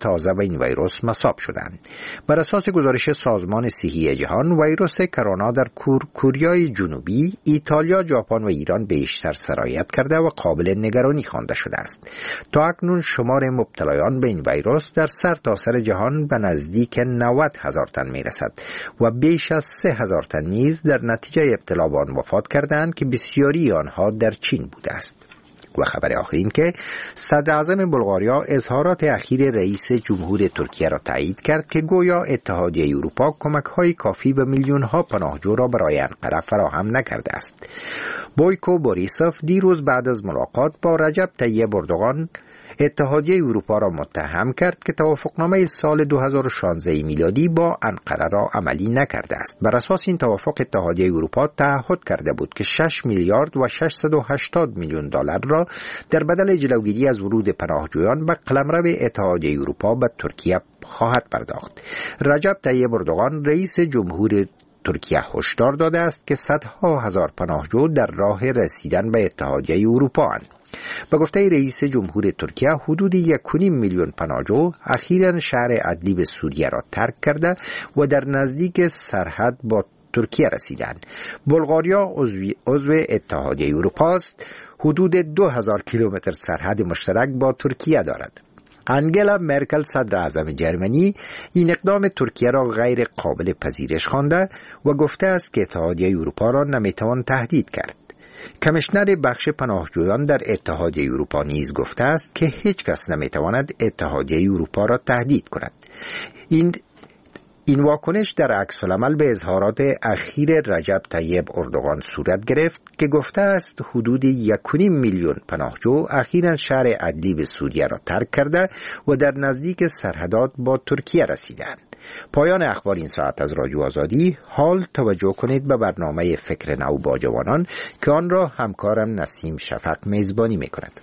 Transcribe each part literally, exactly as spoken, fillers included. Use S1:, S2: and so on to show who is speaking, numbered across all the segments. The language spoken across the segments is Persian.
S1: تازه به این ویروس مصاب شدند. بر اساس گزارش سازمان صحی جهان، ویروس کرونا در کور کوریای جنوبی، ایتالیا، ژاپن و ایران بیشتر سرایت کرده و قابل نگرانی خوانده شده است. تا اکنون شمار مبتلایان به این ویروس در سرتاسر جهان به نزدیک نود هزار تن می رسد و بیش از سه هزار تن نیز در نتیجه ابتلا به آن وفات کردند که بسیاری آنها در چین بوده است. و خبر آخر این که صدر اعظم بلغاریا اظهارات اخیر رئیس جمهور ترکیه را تایید کرد که گویا اتحادیه اروپا کمک‌های کافی به میلیون‌ها پناهجو را برای انقره فراهم نکرده است. بویکو بوریسوف دیروز بعد از ملاقات با رجب طیب اردوغان اتحادیه اروپا را متهم کرد که توافقنامه سال دو هزار و شانزده میلادی با انقره را عملی نکرده است. بر اساس این توافق اتحادیه اروپا تعهد کرده بود که شش میلیارد و ششصد و هشتاد میلیون دلار را در بدل جلوگیری از ورود پناهجویان به قلمرو اتحادیه اروپا به ترکیه خواهد پرداخت. رجب طیب اردوغان رئیس جمهور ترکیه هشدار داده است که صدها هزار پناهجو در راه رسیدن به اتحادیه اروپا اند. به گفته رئیس جمهور ترکیه، حدود یک و نیم میلیون پناهجو اخیراً شهر ادلیب سوریه را ترک کرده و در نزدیک سرحد با ترکیه رسیدند. بلغاریا عضو اتحادیه اروپا است. حدود دو هزار کیلومتر سرحد مشترک با ترکیه دارد. انگلا مرکل صدر اعظم جرمنی این اقدام ترکیه را غیر قابل پذیرش خوانده و گفته است که اتحادیه اروپا را نمیتوان تهدید کرد. کمیشنر بخش پناهجویان در اتحادیه اروپا نیز گفته است که هیچ کس نمیتواند اتحادیه اروپا را تهدید کند. این این واکنش در عکس العمل به اظهارات اخیر رجب طیب اردوغان صورت گرفت که گفته است حدود یک و نیم میلیون پناهجو اخیراً شهر ادلیب سوریه را ترک کرده و در نزدیک سرحدات با ترکیه رسیدند. پایان اخبار این ساعت از رادیو آزادی. حال توجه کنید به برنامه فکر نو با جوانان که آن را همکارم نسیم شفق میزبانی میکند.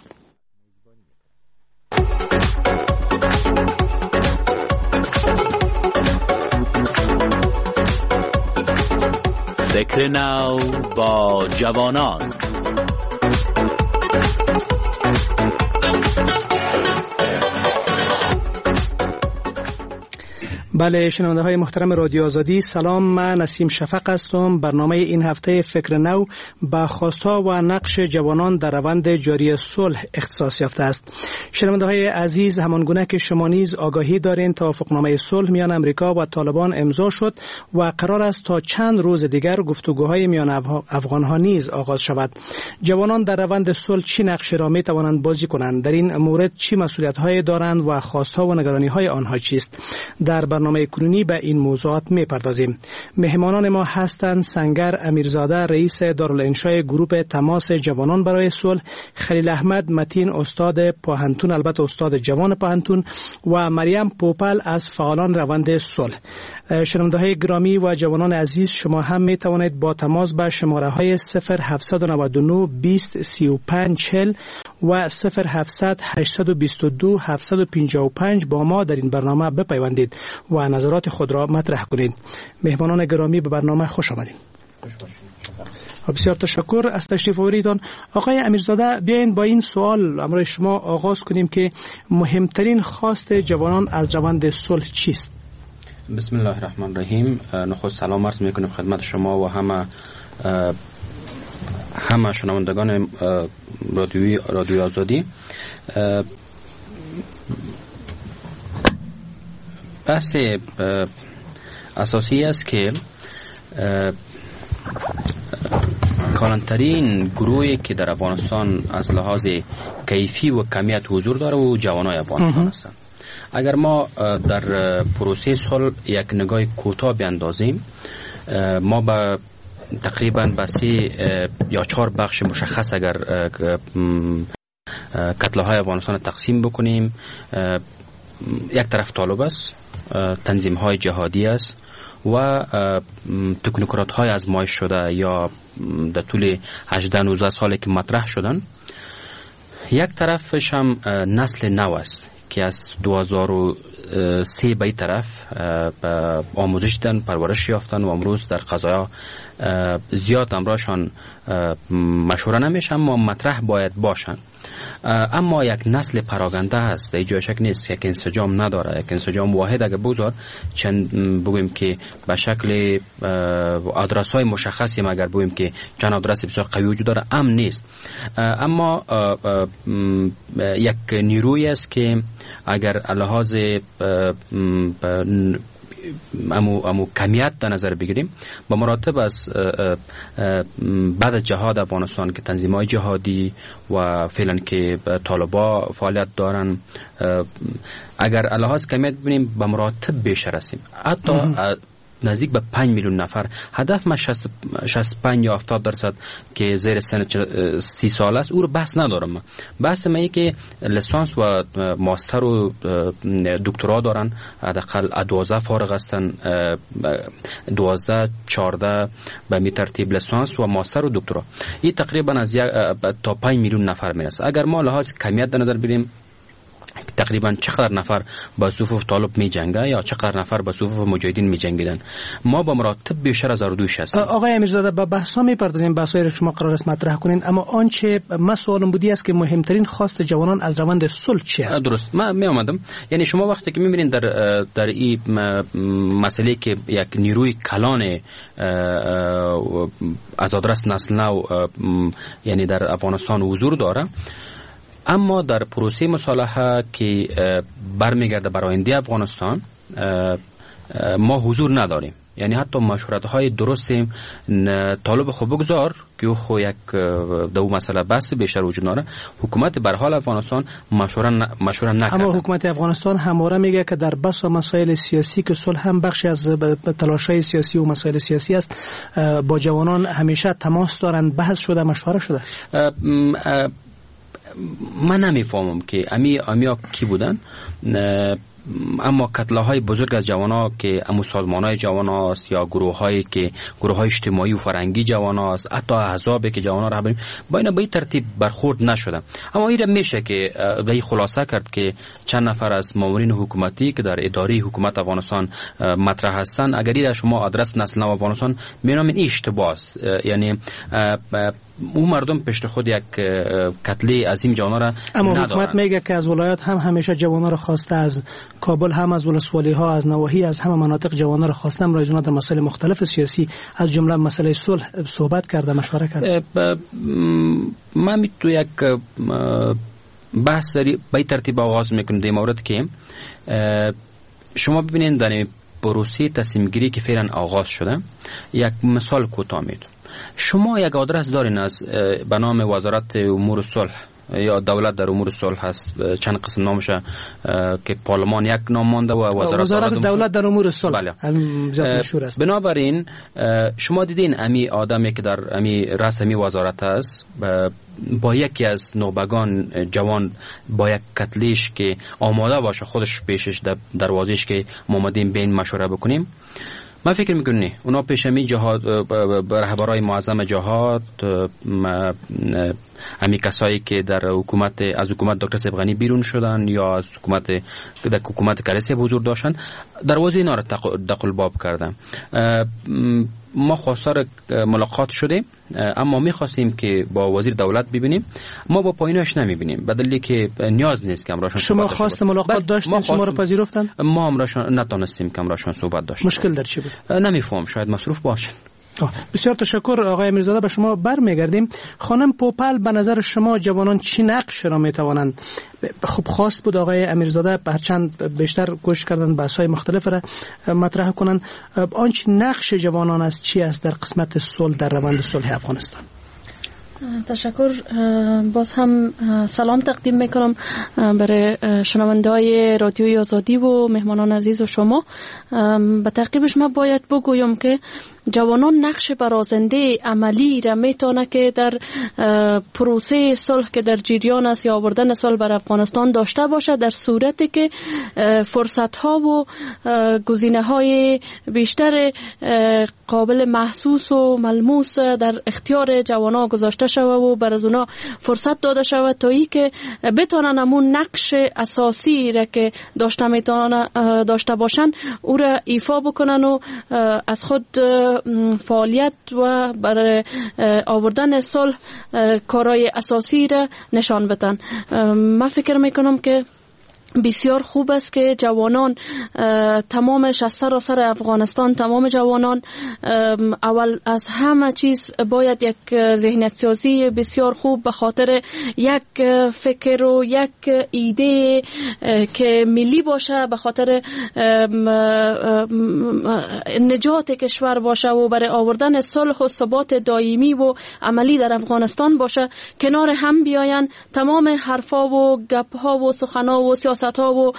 S2: فکر نو با جوانان.
S3: بله، شنونده های محترم رادیو آزادی، سلام. من نسیم شفق هستم. برنامه این هفته فکر نو به خواستها و نقش جوانان در روند جاری صلح اختصاص یافته است. شنونده های عزیز، همانگونه که شما نیز آگاهی دارین، توافقنامه صلح میان امریکا و طالبان امضا شد و قرار است تا چند روز دیگر گفتگوهای میان افغان ها نیز آغاز شود. جوانان در روند صلح چی نقش را می توانند بازی کنند؟ در این مورد چی مسئولیت های دارند و خواستها و نگرانی های آنها چیست؟ در برنامه کنونی به این موضوعات می پردازیم. مهمانان ما هستند سنگر امیرزاده، رئیس دارالانشای گروه تماس جوانان برای صلح، خلیل احمد متین، استاد پاهنتون، البته استاد جوان پاهنتون، و مریم پوپل از فعالان روند صلح. شنونده های گرامی و جوانان عزیز، شما هم می توانید با تماس به شماره های صفر هفت نه نه بیست سی و پنج چهل و صفر هفت هشت دو دو هفت پنج پنج با ما در این برنامه بپیوندید و نظرات خود را مطرح کنید. مهمانان گرامی، به برنامه خوش آمدید. بسیار تشکر از تشریف آوریدان. آقای امیرزاده، بیاین با این سوال امروز شما آغاز کنیم که مهمترین خواست جوانان از روند صلح چیست؟
S4: بسم الله الرحمن الرحیم. نخست سلام عرض میکنم خدمت شما و همه همه شنوندگان رادیوی رادیو آزادی. بحث اساسی است که کلانترین گروهی که در افغانستان از لحاظ کیفی و کمیت حضور داره و جوانای افغانستان هستند. اگر ما در پروسه صلح یک نگاه کوتاه بیاندازیم، ما با تقریبا به سه یا چهار بخش مشخص اگر کتله های افغانستان تقسیم بکنیم، یک طرف طالب است، تنظیم های جهادی است و تکنوکرات های آزمایش شده یا در طول هجده نوزده سالی که مطرح شدن. یک طرفش هم نسل نو است که از دو هزار و سه به طرف آموزش دیدن، پرورش یافتن و امروز در قضایا زیاد امراشان مشوره نمیشه، اما مطرح باید باشن. اما یک نسل پراگنده هست، در جای شک نیست، یک انسجام نداره، یک انسجام واحد اگر بگذار چند بگویم که به شکل آدرس های مشخصی، مگر بگویم که چند آدرس بسیار قوی وجود داره، امن نیست. اما یک نیروی است که اگر لحاظ امو امو کمیت در نظر بگیریم، با مراتب از بعد از جهاد افغانستان که تنظیم‌های جهادی و فعلا که طالبا فعالیت دارن، اگر لحاظ کمیت ببینیم با مراتب بیشتر هستیم، حتی نزدیک به پنج میلیون نفر. هدف ما شصت و پنج یا هفتاد درصد که زیر سن سی سال است، او رو بحث ندارم. بحث من اینه که لیسانس و ماستر و دکترا دارن، حداقل دوازده فارغ هستن، دوازده چهارده به می ترتیب لیسانس و ماستر و دکترا. این تقریبا از تا پنج میلیون نفر میرسه. اگر ما لحاظ کمیت در نظر بگیریم، تقریبا چقدر نفر با صفوف طالب می جنگه یا چقدر نفر با صفوف مجاهدین می جنگیدن، ما با مراتب بیشتر از اردوش هستیم.
S3: آقای امیرزاده، با بحثا می پردازیم، بحثایی رو شما قرار است مطرح کنین، اما آنچه ما سوالم بودی است که مهمترین خواست جوانان از روند صلح چی است؟ درست،
S4: من می آمدم. یعنی شما وقتی که می بینید در در این مسئله که یک نیروی کلان از آدرس نسل نو یعنی در افغانستان حضور داره، اما در پروسه مصالحه که برمیگرده بر آینده افغانستان ما حضور نداریم. یعنی حتی مشورت های درست طالب خوب بگذار که خو یک دو مسئله بس بیشتر وجود داره، حکومت به حال افغانستان مشوره مشوره نکرده.
S3: اما حکومت افغانستان همواره میگه که در بس و مسائل سیاسی که صلح هم بخشی از تلاش‌های سیاسی و مسائل سیاسی است، با جوانان همیشه تماس دارند، بحث شده، مشوره شده.
S4: من نمیفهمم که امی امیا کی بودن، اما کتله های بزرگ از جوان ها که امو سازمان های جوان هاست یا گروه هایی که گروه های اجتماعی و فرنگی جوان هاست، حتی احزابی که جوان ها را بریم با اینا به این ترتیب برخورد نشدن. اما این میشه که به این خلاصه کرد که چند نفر از مامورین حکومتی که در اداره حکومت افغانستان مطرح هستند، اگر این شما آدرس نسل نو افغانستان می‌نامین، این اشتباه است. یعنی اون مردم پشت خود یک کتله عظیم جوانا را
S3: اما
S4: ندارن.
S3: حکومت میگه که از ولایات هم همیشه جوانا را خواسته، از کابل هم از ولسوالی ها، از نواحی، از همه مناطق جوانا را خواستم رایزونا در مسائل مختلف سیاسی از جمله مسئله صلح صحبت کرده، مشوره کرده.
S4: من می تو یک بحث به ترتیب آغاز میکنم در مورد که شما ببینید در پروسه تصمیم گیری که فعلا آغاز شده، یک مثال کوتاه میدم. شما یک آدرس دارین از به نام وزارت امور صلح یا دولت در امور صلح هست، چند قسم نامشه که پارلمان یک نام مانده و وزارت,
S3: وزارت دولت, دولت در امور صلح.
S4: بله.
S3: مشهور است.
S4: بنابراین شما دیدین امی آدمی که در امی رأس امی وزارت است با یکی از نوبگان جوان با یک کتلیش که آماده باشه خودش پیشش در دروازش که ما اومدیم بین مشوره بکنیم، من فکر میکنم اونا پیشمی جهاد رهبرای معظم جهاد، همی کسایی که در حکومت از حکومت دکتر صاحب غنی بیرون شدن یا از حکومت در حکومت کرسی حضور داشتن، دروازه اینا را دقل باب کردن. ما خواستار ملاقات شدیم، اما میخواستیم که با وزیر دولت ببینیم، ما با پایینش نمیبینیم، بدلی که نیاز نیست که امراشون
S3: شما خواست ملاقات داشتین، شما رو پذیرفتن؟
S4: ما امراشون نتونستیم که امراشون صحبت داشتیم.
S3: مشکل در چی بود؟
S4: نمیفهم، شاید مصروف باشن.
S3: بسیار تشکر آقای امیرزاده. به شما برمیگردیم. خانم پوپل، به نظر شما جوانان چی نقش را میتوانند؟ خب خواست بود آقای امیرزاده هرچند بیشتر کوشش کردن بحث‌های مختلف را مطرح کنند، آنچه نقش جوانان است چی است در قسمت صلح، در روند صلح افغانستان؟
S5: تشکر. باز هم سلام تقدیم میکنم برای شنونده‌های رادیوی آزادی و مهمانان عزیز و شما. به تعقیبش من باید بگویم که جوانان نقش برازنده عملی را میتونه که در پروسه صلح که در جریان است یا آوردن صلح بر افغانستان داشته باشه، در صورتی که فرصت ها و گزینه های بیشتر قابل محسوس و ملموس در اختیار جوانان گذاشته شود و بر از اونا فرصت داده شود تا ای که بتونن همون نقش اساسی را که داشته میتونن داشته باشن او را ایفا بکنن و از خود فعالیت و برای آوردن صلح کارهای اساسی را نشان بدن. من فکر میکنم که بسیار خوب است که جوانان تمامش از سراسر افغانستان، تمام جوانان اول از همه چیز باید یک ذهنیت سازی بسیار خوب به خاطر یک فکر و یک ایده که ملی باشه، به خاطر نجات کشور باشه و برای آوردن صلح و ثبات دائمی و عملی در افغانستان باشه، کنار هم بیاین. تمام حرفا و گپها و سخنها و سیاست ها و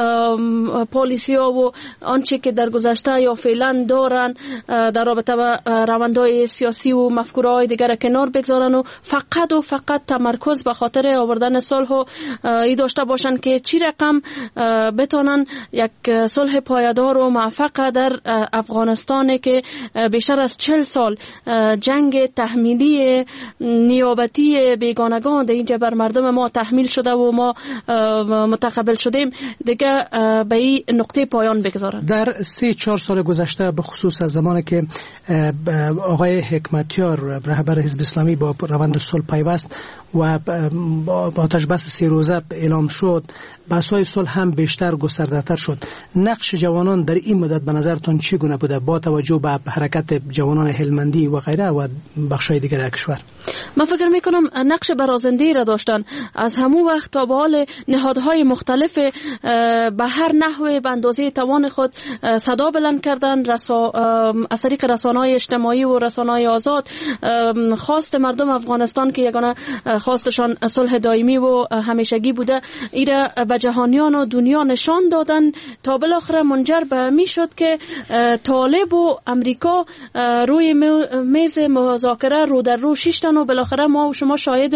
S5: پالیسی ها و آنچه که در گذشته یا فعلا دارن در رابطه با روندهای سیاسی و مفکورهای دیگر کنار بگذارن و فقط و فقط تمرکز به خاطر آوردن صلح و ای داشته باشن که چی رقم بتونن یک صلح پایدار و موفق در افغانستان که بیشتر از چهل سال جنگ تحمیلی نیابتی بیگانگان در اینجا بر مردم ما تحمیل شده و ما متقبل شدیم دیگه به این نقطه پایان بگذارن. در
S3: سه چهار سال گذشته به خصوص از زمانی که آقای حکمتیار رهبر حزب اسلامی با روند صلح پیوست و با آتش بس سه روزه اعلام شد، بحث‌های صلح هم بیشتر گسترده‌تر شد. نقش جوانان در این مدت به نظرتون چگونه بوده با توجه به حرکت جوانان هلمندی و غیره و بخش‌های دیگر کشور؟
S5: من فکر می‌کنم نقش برازنده را داشتن. از همون وقت تا به حال نهادهای مختلف به هر نحوه به اندازه توان خود صدا بلند کردن، رسا... از طریق رسانه‌های اجتماعی و رسانه‌های آزاد خواست مردم افغانستان که یگانه خواستشان صلح دائمی و همیشگی بوده ایره به جهانیان و دنیا نشان دادن تا بالاخره منجر به می شد که طالب و امریکا روی میز مذاکره رو در رو شیشتن و بالاخره ما و شما شاهد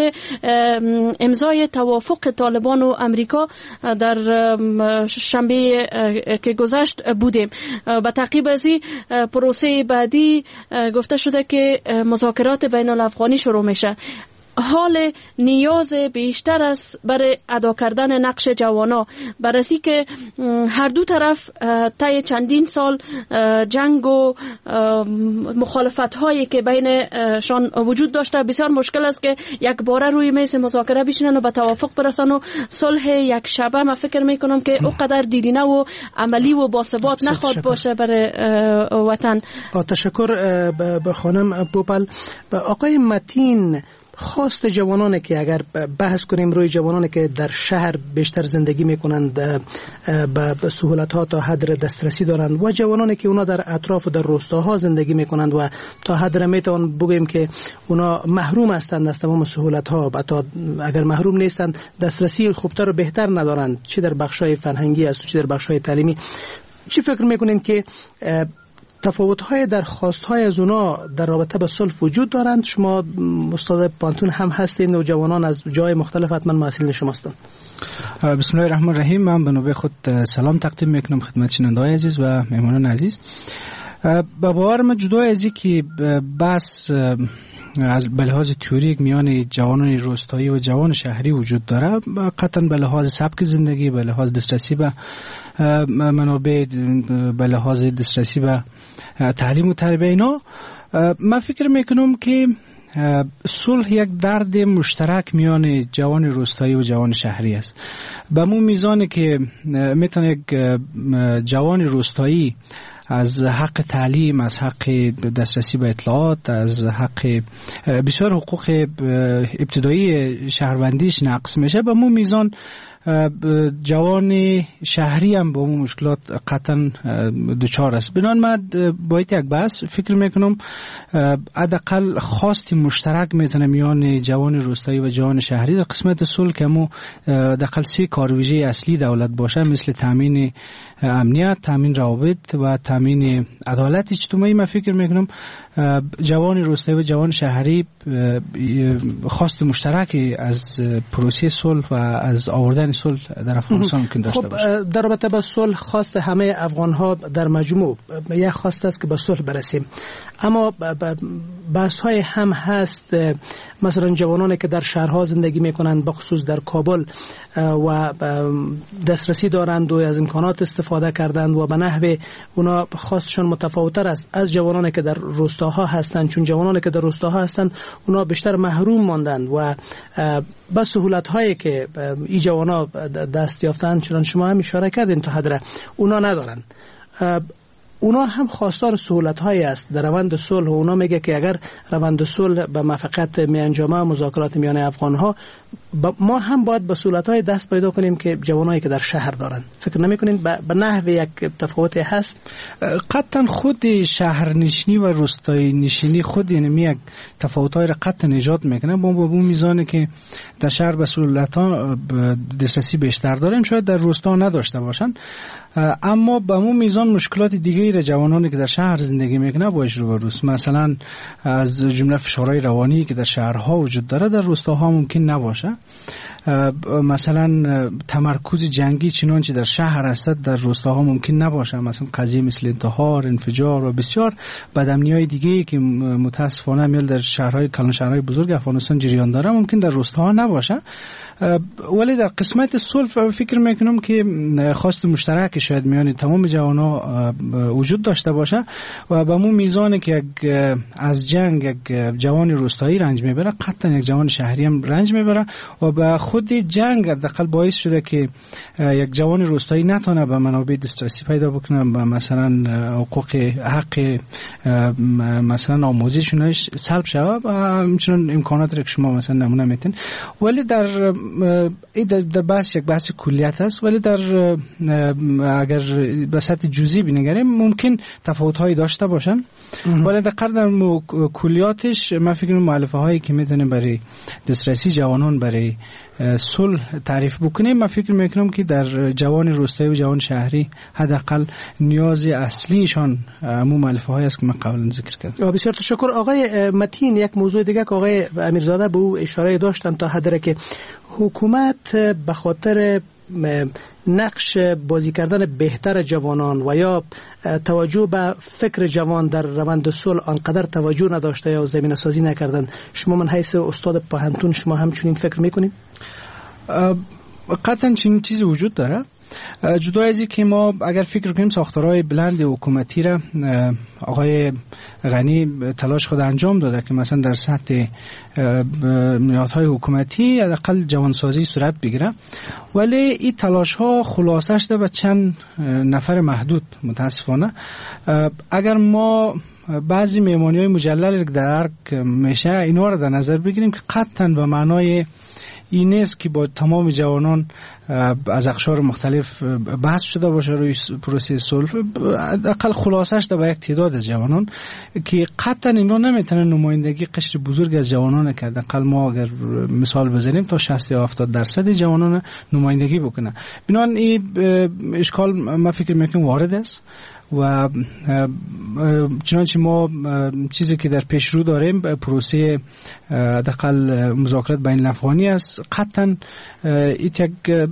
S5: امضای توافق طالبان و امریکا در شنبه که گذشت بودیم. به تعقیب از این پروسه بعدی گفته شده که مذاکرات بین الافغانی شروع میشه. حال نیاز بیشتر است برای ادا کردن نقش جوانا، برای که هر دو طرف طی چندین سال جنگ و مخالفت هایی که بینشان وجود داشته بسیار مشکل است که یک باره روی میز مذاکره بشینن و به توافق برسن و صلح یک شبه من فکر میکنم که اونقدر دیرینه و عملی و باثبات نخواد باشه برای وطن.
S3: تشکر به خانم بوپل. آقای متین، خواست جوانانی که اگر بحث کنیم روی جوانانی که در شهر بیشتر زندگی میکنند به سهولت‌ها تا حد دسترسی دارند و جوانانی که اونا در اطراف و در روستاها زندگی میکنند و تا حد میتوان بگیم که اونا محروم هستند از تمام سهولت‌ها، حتی اگر محروم نیستند دسترسی خوبتر و بهتر ندارند، چه در بخش‌های فرهنگی است چه در بخش‌های تعلیمی. چی فکر میکنین که تفاوت‌های در خواست‌های از اونا در رابطه با صلح وجود دارند؟ شما استاد پانتون هم هستین و جوانان از جای مختلف حتما مسئولین شما هستند.
S6: بسم الله الرحمن الرحیم. من به نوبه خود سلام تقدیم میکنم خدمت شنونده‌های عزیز و مهمانان عزیز. با باور من جدا از اینکه بس از به لحاظ تئوریک میان جوانان روستایی و جوان شهری وجود داره، قطعا به لحاظ سبک زندگی، به لحاظ دسترسی به منابع، به لحاظ دسترسی به تعلیم و تربیت اینا، من فکر میکنم که صلح یک درد مشترک میان جوان روستایی و جوان شهری است. به مو میزانی که میتونه یک جوان روستایی از حق تعلیم، از حق دسترسی به اطلاعات، از حق بسیار حقوق ابتدایی شهروندیش نقص میشه، به مو میزان جوان شهری هم با اون مشکلات قطعا دچار است. بنابراین من باید یک بحث فکر میکنم حداقل خواست مشترک میتونه میان جوان روستایی و جوان شهری در قسمت صلح که مو حداقل سه کارویژه اصلی دولت باشه، مثل تامین امنیت، تامین روابط و تامین عدالت اجتماعی. من فکر میکنم جوان روستایی و جوان شهری خواست مشترکی از پروسه صلح و از آوردن صلح در افغانستان ممکن داشته باشه.
S3: خب در رابطه با صلح خواست همه افغان ها در مجموع یک خواست است که به صلح برسیم، اما بحث های هم هست. مثلا جوانانی که در شهرها زندگی میکنند به خصوص در کابل و دسترسی دارند و از امکانات استفاده کردند و به نحو اونا خواستشون متفاوت‌تر است از جوانانی که در روستاها هستند، چون جوانانی که در روستاها هستند اونا بیشتر محروم ماندند و با سهولت هایی که این جوانا دست یافتند، چون شما هم اشاره کردین تا حد اونا ندارند. اونا هم خواستار سهولت هایی است در روند صلح و اونا میگه که اگر روند صلح به موفقیت می انجامه، مذاکرات میان افغان ها، ما هم باید به سهولت های دست پیدا کنیم که جوانایی که در شهر دارن. فکر نمی کنین به نحو یک تفاوتی هست؟
S6: قطعا خود شهر نشینی و روستایی نشینی خود یعنی یک تفاوت های را قطعا ایجاد میکنه. با اون میزانه که در شهر به سهولت ها دسترسی بیشتر دارن شاید در روستا نداشته باشن، اما به اون میزان مشکلات دیگه را جوانانی که در شهر زندگی میکنه باش رو بروست. مثلا از جمله فشارهای روانی که در شهرها وجود داره در روستاها ممکن نباشه. مثلا تمرکز جنگی چنانچه در شهر است در روستاها ممکن نباشه. مثلا قضیه مثل انتحار، انفجار و بسیار بدامنی‌های دیگه که متاسفانه میل در شهرهای کلان شهرهای بزرگ افغانستان جریان داره ممکن در روستاها نباشه. ولی در قسمت صلح فکر میکنم که خواست مشترک شاید میان تمام جوانا وجود داشته باشه و به اون میزانی که از جنگ یک جوان روستایی رنج میبره قطعا یک جوان شهری هم رنج میبره و به خود جنگ حداقل باعث شده که یک جوان روستایی نتونه به منابع دسترسی پیدا بکنه، به مثلا حقوق حق مثلا آموزشش سلب شود و همچنین امکانات را که شما مثلا نمونه میتین. ولی در این در بحث یک بحث کلیت است، ولی در اگر به سطح جزئی بنگریم ممکن تفاوت‌هایی داشته باشن، ولی در در کلیاتش من فکر کنم مؤلفه هایی که میتونه برای دسترسی جوانان برای صلح تعریف بکنیم، من فکر میکنم که در جوان روستایی و جوان شهری حداقل نیاز اصلیشان مو مؤلفه هایی است که من قبلا ذکر کردم.
S3: بسیار تشکر آقای متین. یک موضوع دیگه که آقای امیرزاده به او اشاره داشتن تا حدی که حکومت به خاطر نقش بازی کردن بهتر جوانان و یا توجه به فکر جوان در روند صلح آنقدر توجه نداشته یا زمینه سازی نکردن، شما من حیث استاد پوهنتون شما همچنین فکر میکنید؟
S6: قطعا چنین چیزی وجود داره. جدا از اینکه ما اگر فکر کنیم ساختارهای بلند حکومتی را آقای غنی تلاش خود انجام داده که مثلا در سطح نهادهای حکومتی حداقل جوانسازی صورت بگیره، ولی این تلاش ها خلاصه شده به چند نفر محدود. متاسفانه اگر ما بعضی مهمانی های مجلل که در میشه اینا را در نظر بگیریم که قطعا به معنای این نیست که با تمام جوانان از اقشار مختلف بحث شده باشه روی پروسه صلح، اقل خلاصش ده به یک تعداد از جوانان که قطعا اینا نمیتونن نمایندگی قشر بزرگ از جوانان که اقل ما اگر مثال بزنیم تا شصت یا هفتاد درصد جوانان نمایندگی بکنه. بنابراین این اشکال من فکر میکنم وارد است و چنانچه ما چیزی که در پیش رو داریم پروسه حداقل مذاکرات بین الافغانی است، قطعا یک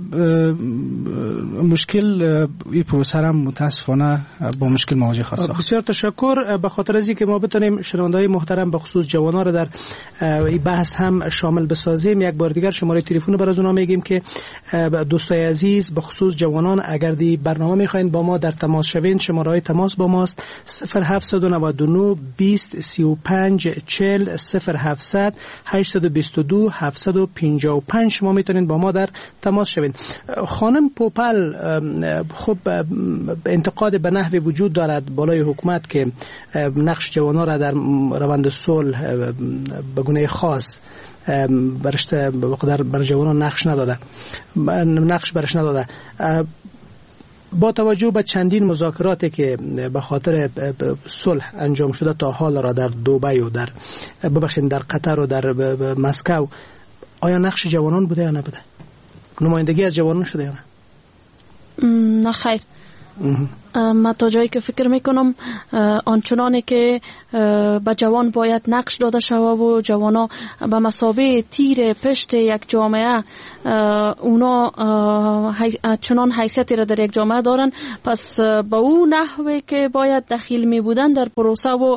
S6: مشکل این پروسه هم متاسفانه با مشکل مواجه خواهد.
S3: بسیار تشکر. به خاطر از اینکه ما بتونیم شنونده‌های محترم به خصوص جوانان را در این بحث هم شامل بسازیم، یک بار دیگر شماره تلفن رو برای اونها میگیم که دوستای عزیز به خصوص جوانان اگر دی برنامه میخواین با ما در تماس شوین، شماره تماس با ماست صفر هفت نه نه بیست سی و پنج چهل صفر هفت هشت دو دو هفت پنج پنج. شما میتونید با ما در تماس شوین. خانم پوپل، خب انتقاد به نحوی وجود دارد بالای حکومت که نقش جوانان را در روند صلح به گونه خاص برش در بر جوانان نقش نداده نقش برش نداده. با توجه به چندین مذاکراتی که به خاطر صلح انجام شده تا حال را در دبی و در ببخشید در قطر و در مسکو، آیا نقش جوانان بوده یا نبوده؟ نمایندگی از جوانان شده یا نه؟
S5: نه خیر. من تا جایی که فکر میکنم آنچنانی که به جوان باید نقش داده شود و جوانا به مثابه تیر پشت یک جامعه اونا چنان حیثیتی را در یک جامعه دارن، پس به اون نحوه که باید دخیل می بودن در پروسه و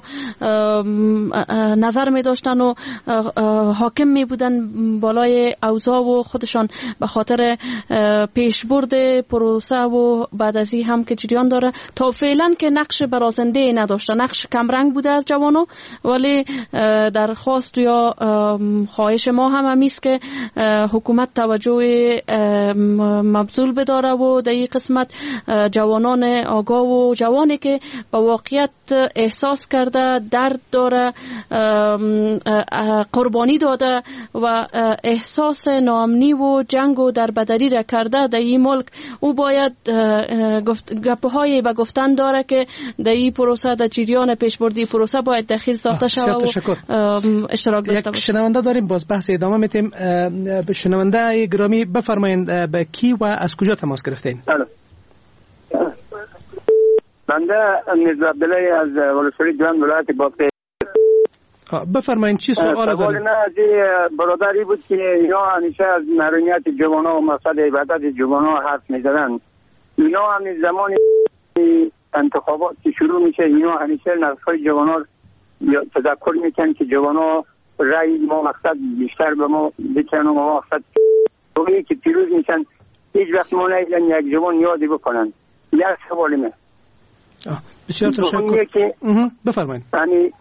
S5: نظر می داشتن و حاکم می بودن بالای اوضاع و خودشان به خاطر پیشبرد پروسه و بعد از این هم که جریان داره تا فعلا که نقش برازنده نداشته، نقش کمرنگ بوده از جوانو، ولی درخواست یا خواهش ما هم همیست که حکومت توجه مبذول بداره و در این قسمت جوانان آگاه و جوانی که به واقعیت احساس کرده درد داره، قربانی داده و احساس ناامنی و جنگ و دربدری را کرده در این ملک، او باید گپ‌های به گفتن داره که در این پروسه در جریان پیشبردی پروسه باید دخیل ساخته شود و اشتراک داشته باشه.
S3: یک شنونده داریم، باز بحث ادامه میتیم. شنونده گرامی بفرمایید به کی و از کجا تماس گرفتین؟
S7: بنده میرزا عبدالله از ولسوالی دوام ولایت باقی.
S3: بفرمایید چی سوال دارید؟
S7: سوال نه از برادری بود که اینا همیشه از محرومیت جوانان و مقصد عبادت جوانان حرف میزدن. اینا همین زمان انتخابات که شروع میشه اینا همیشه نقصهای جوانان تذکر میکنن که جوانان رای ما مقصد بیشتر به ما بکنن و ما مقصد روی که پیروز میشن هیچ وقت ما نیدن یک جوان یادی بکنن. یک سوالمه.
S3: بسیار تشکر. بفرمایید.
S7: یعنی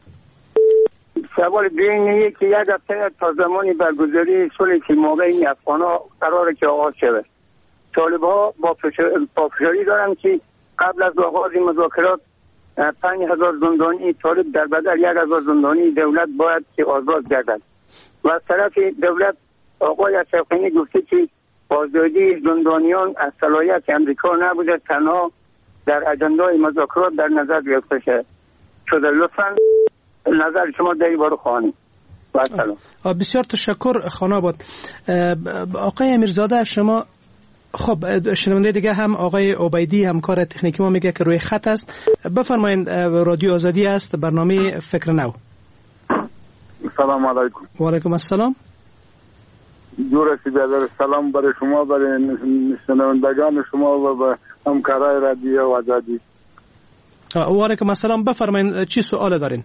S7: سوال بینیه که یک هفته تا زمانی برگزاری صلح که مابین افغان‌ها قراره که آغاز شود. طالب‌ها با فشاری دارن که قبل از آغاز مذاکرات پنج هزار زندانی طالب در بدل یک هزار زندانی دولت باید که آزاد گردد و از طرف دولت آقای اشرف غنی گفته که آزادی زندانیان از صلاحیت امریکا نبوده، تنها در اجندای مذاکرات در نظر گرفته شده. لطفاً نظر شما در این باره خواهیم.
S3: بسیار تشکر خاناباد. آقای امیرزاده شما، خب شنونده دیگه هم آقای عبیدی همکار تکنیکی ما میگه که روی خط است. بفرمایید، رادیو آزادی است، برنامه فکر نو.
S8: سلام علیکم.
S3: و علیکم السلام.
S8: جور سیدادر سلام برای شما، برای شنوندگان شما و به همکارای رادیو آزادی.
S3: و علیکم السلام. بفرمایید چی سوال دارین؟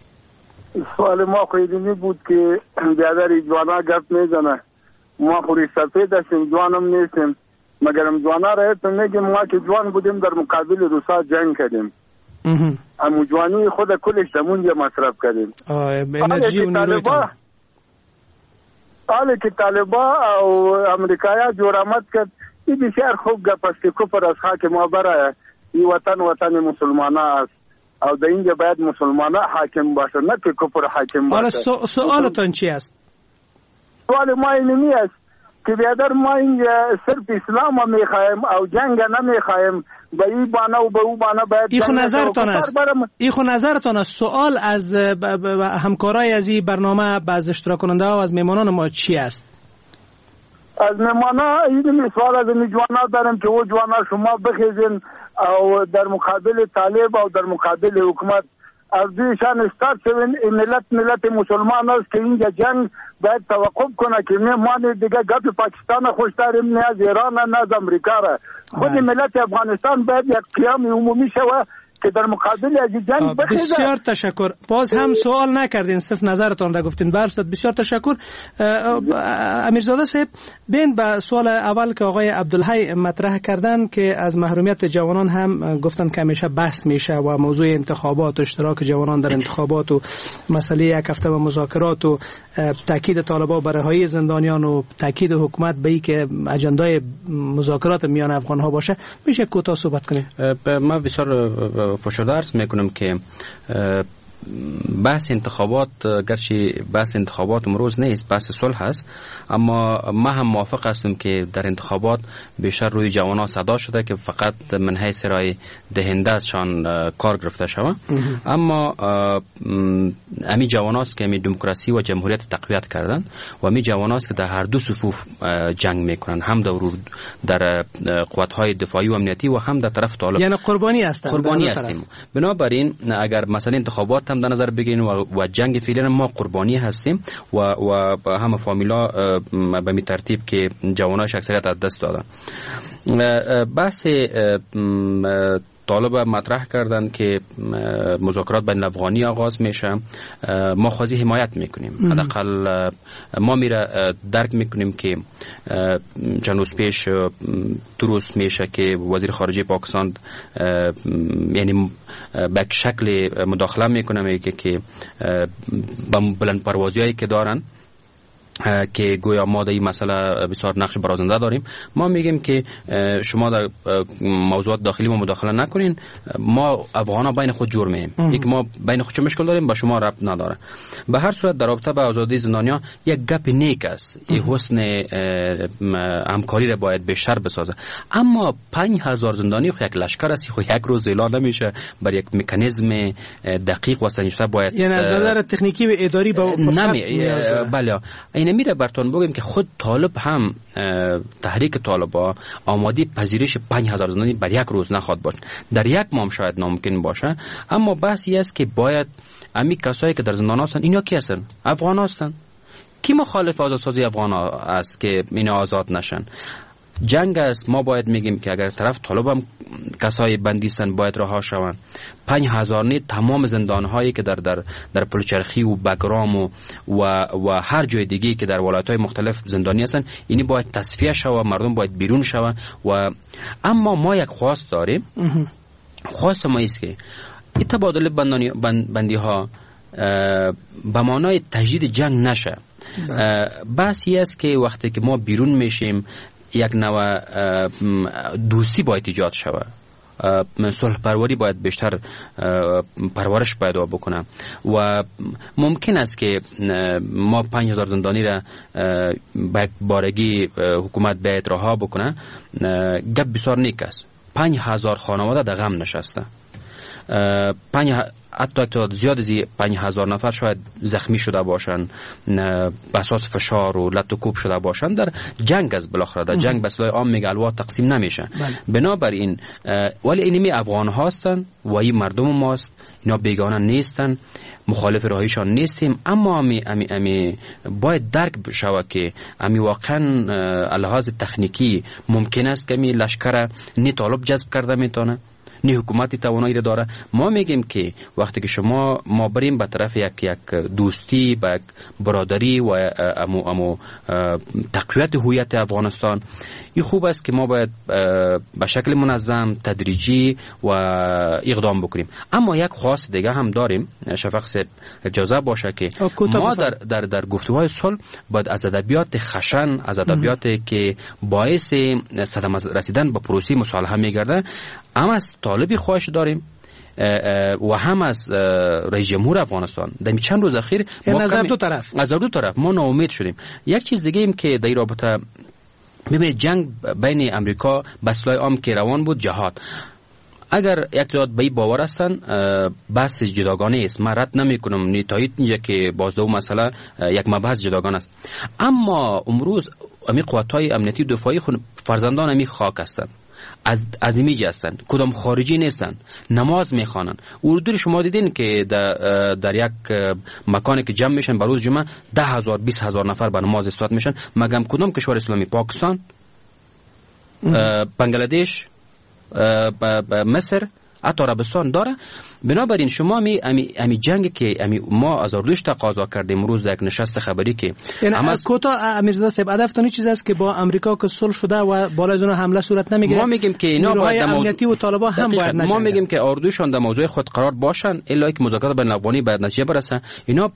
S8: سوال ما خیلی بود که بیادر جوانا گفت میزنه ما خوری سفید هستیم، جوانم نیستیم، مگرم جوانا را تو میگیم ما که جوان بودیم در مقابل روسا جنگ کردیم، اما جوانی خود کلش دمونجا مصرف کردیم.
S3: انرژی و نیرویتان
S8: حالی که طالبا او امریکایا جور آمد کرد، این بسیار خوب گپ است که کفر از خاک ما برای این وطن وطن مسلمانه است او در اینجا باید مسلمانه حاکم باشه، نه که کفر حاکم باشه.
S3: حالا سوالتان چی است؟
S8: سوال ما اینمی است که بیادر ما اینجا صرف اسلام هم میخوایم او جنگ نمیخوایم، به این بانه و به او بانه باید
S3: ایخو نظرتان است ایخو نظرتان است سوال از همکارای از این برنامه، از اشتراک کننده ها و از میمانان ما چی است؟
S8: از میمانا این سوال از این جوانا دارم که او جوانا شما بخیزین او در مقابل طالب او در مقابل حکومت از دویشان استارت شوین. ملت ملت مسلمان است که اینجا جنگ باید توقف کنه که ما دیگه گپ پاکستان خوش داریم، نه از ایران نه از امریکا را. خود ملت افغانستان باید یک قیام عمومی شود که در مقابل از جنگ بخیزه.
S3: بسیار تشکر. باز هم سوال نکردین، صرف نظرتان را گفتین. برستاد بسیار تشکر. امیرزاده صاحب، بین به سوال اول که آقای عبدالحی مطرح کردن که از محرومیت جوانان هم گفتن که همیشه بحث میشه و موضوع انتخابات و اشتراک جوانان در انتخابات و مسئله یک هفته و مذاکرات و تاکید طالبان بر رهایی زندانیان و تاکید حکومت به اینکه اجندای مذاکرات میان افغان ها باشه، میشه کوتاه صحبت کنیم؟
S4: من بسیار فشرده عرض میکنم که بحث انتخابات گرچه بحث انتخابات امروز نیست، بحث صلح است، اما ما هم موافق هستم که در انتخابات بیشتر روی جوانان صدا شده که فقط من حیث رای دهنده ازشان کار گرفته شود. اما امی جواناست که امی دموکراسی و جمهوریت تقویت کردن و امی جواناست که در هر دو صفوف جنگ میکنن، هم در در قوت‌های دفاعی و امنیتی و هم در طرف طالب،
S3: یعنی قربانی هستن.
S4: قربانی هستیم. بنابراین اگر مثلا انتخابات هم در نظر بگیرین و, و جنگ فعلا ما قربانی هستیم و و همه فامیلا به می ترتیب که جواناش اکثریت از دست دادن. بحث طالب مطرح کردن که مذاکرات بین افغانی آغاز میشه، ما خواهی حمایت میکنیم. حداقل ما میره درک میکنیم که چند روز پیش درست میشه که وزیر خارجه پاکستان یعنی به شکل مداخله میکنه، میگه که بلند پروازی هایی که دارن که گویا ما در این مسئله بسیار نقش برازنده داریم. ما میگیم که شما در موضوعات داخلی ما مداخله نکنین، ما افغانا بین خود جور مییم، یک ما بین خود چه مشکل داریم با شما ربط نداره. به هر صورت در رابطه با آزادی زندانیان یک گپ نیک است، این حسن همکاری را باید بیشتر بسازه. اما پنج هزار زندانی خو یک لشکر است، خو یک روز اعلان نمیشه، بر یک مکانیزم دقیق و سنجیده باید،
S3: یعنی از نظر تکنیکی و اداری با
S4: نمی بله این میره براتون بگم که خود طالب هم تحریک طالبا آماده پذیرش پنج هزار زندانی بر یک روز نخواد باشه، در یک ماه شاید ناممکن باشه. اما بحثی است که باید امی کسایی که در زندان هستن اینا کی هستن؟ افغان هستن. کی مخالف آزادسازی افغان است که اینا آزاد نشن؟ جنگ است. ما باید میگیم که اگر طرف طالب هم کسای بندیستن باید رها شوند. پنج هزار نی تمام زندان هایی که در در در پلچرخی و بگرام و و, و هر جای دیگه که در ولایت های مختلف زندانی هستن، اینی باید تصفیه شود، مردم باید بیرون شود. و اما ما یک خواست داریم، خواست ما است که این تبادل بندی, بندی ها به معنای تجدید جنگ نشه. بحثی است که وقتی که ما بیرون میشیم یک نوع دوستی باید ایجاد شود، صلح پروری باید بیشتر پرورش پیدا بکنه و ممکن است که ما پنج هزار زندانی را به بارگی حکومت باید رها بکنه. گپ بسیار نیک است. پنج هزار خانواده در غم نشسته، پنج حتی زیاد از پنج هزار نفر شاید زخمی شده باشن، به اساس فشار و لط و کوب شده باشن در جنگ. از بالاخره در جنگ به سلاح عام میگه الوا تقسیم نمیشه. بنابراین ولی اینمی افغان هستن و این مردم ماست، اینا بیگانه نیستن، مخالف راهیشان نیستیم. اما امی امی امی باید درک بشود که امی واقعا لحاظ تکنیکی ممکن است که امی لشکر نی طالب جذب کرده میتونه، نه حکومتی توانایی داره. ما میگیم که وقتی که شما ما بریم به طرف یک یک دوستی، به برادری و امو امو تقویت هویت افغانستان، این خوب است که ما باید به شکل منظم تدریجی و اقدام بکنیم. اما یک خواست دیگه هم داریم، شفق صاحب اجازه باشه که ما در در در گفتگوهای صلح باید از ادبیات خشن، از ادبیاتی که باعث صدمه رسیدن به پروسه مصالحه میگرده، هم از طالبی خواهش داریم و هم از رئیس جمهور افغانستان. در چند روز اخیر
S3: ما از دو طرف
S4: از دو طرف ما ناامید شدیم. یک چیز دیگه ایم که در این رابطه ببینید، جنگ بین امریکا با سلاح عام که روان بود، جهاد. اگر یک تعداد به این باور هستن، بحث جداگانه است، من رد نمی کنم، نیتایید اینجا که باز دو مسئله یک مبحث جداگانه است. اما امروز امی قوت‌های امنیتی و دفاعی خود فرزندان امی خاک هستند، از عظیمی هستند، کدام خارجی نیستند، نماز میخوانند. اردو شما دیدین که در, در یک مکانی که جمع میشن بروز جمعه ده هزار بیست هزار نفر به نماز استاد میشن. مگم کدام کشور اسلامی؟ پاکستان، بنگلادش، مصر، حتی عربستان داره. بنابراین شما می امی, امی جنگ که امی ما از اردوش تقاضا کردیم امروز در یک نشست خبری که
S3: یعنی از کوتا امیرزاده صاحب هدفتون چیز است که با امریکا که صلح شده و بالا از اون حمله صورت نمیگیره.
S4: ما میگیم که اینا باید
S3: امنیتی و طالبان هم باید نشن.
S4: ما میگیم که اردوشان در موضوع خود قرار باشن الا که مذاکرات بین افغانی باید نتیجه برسه. اینا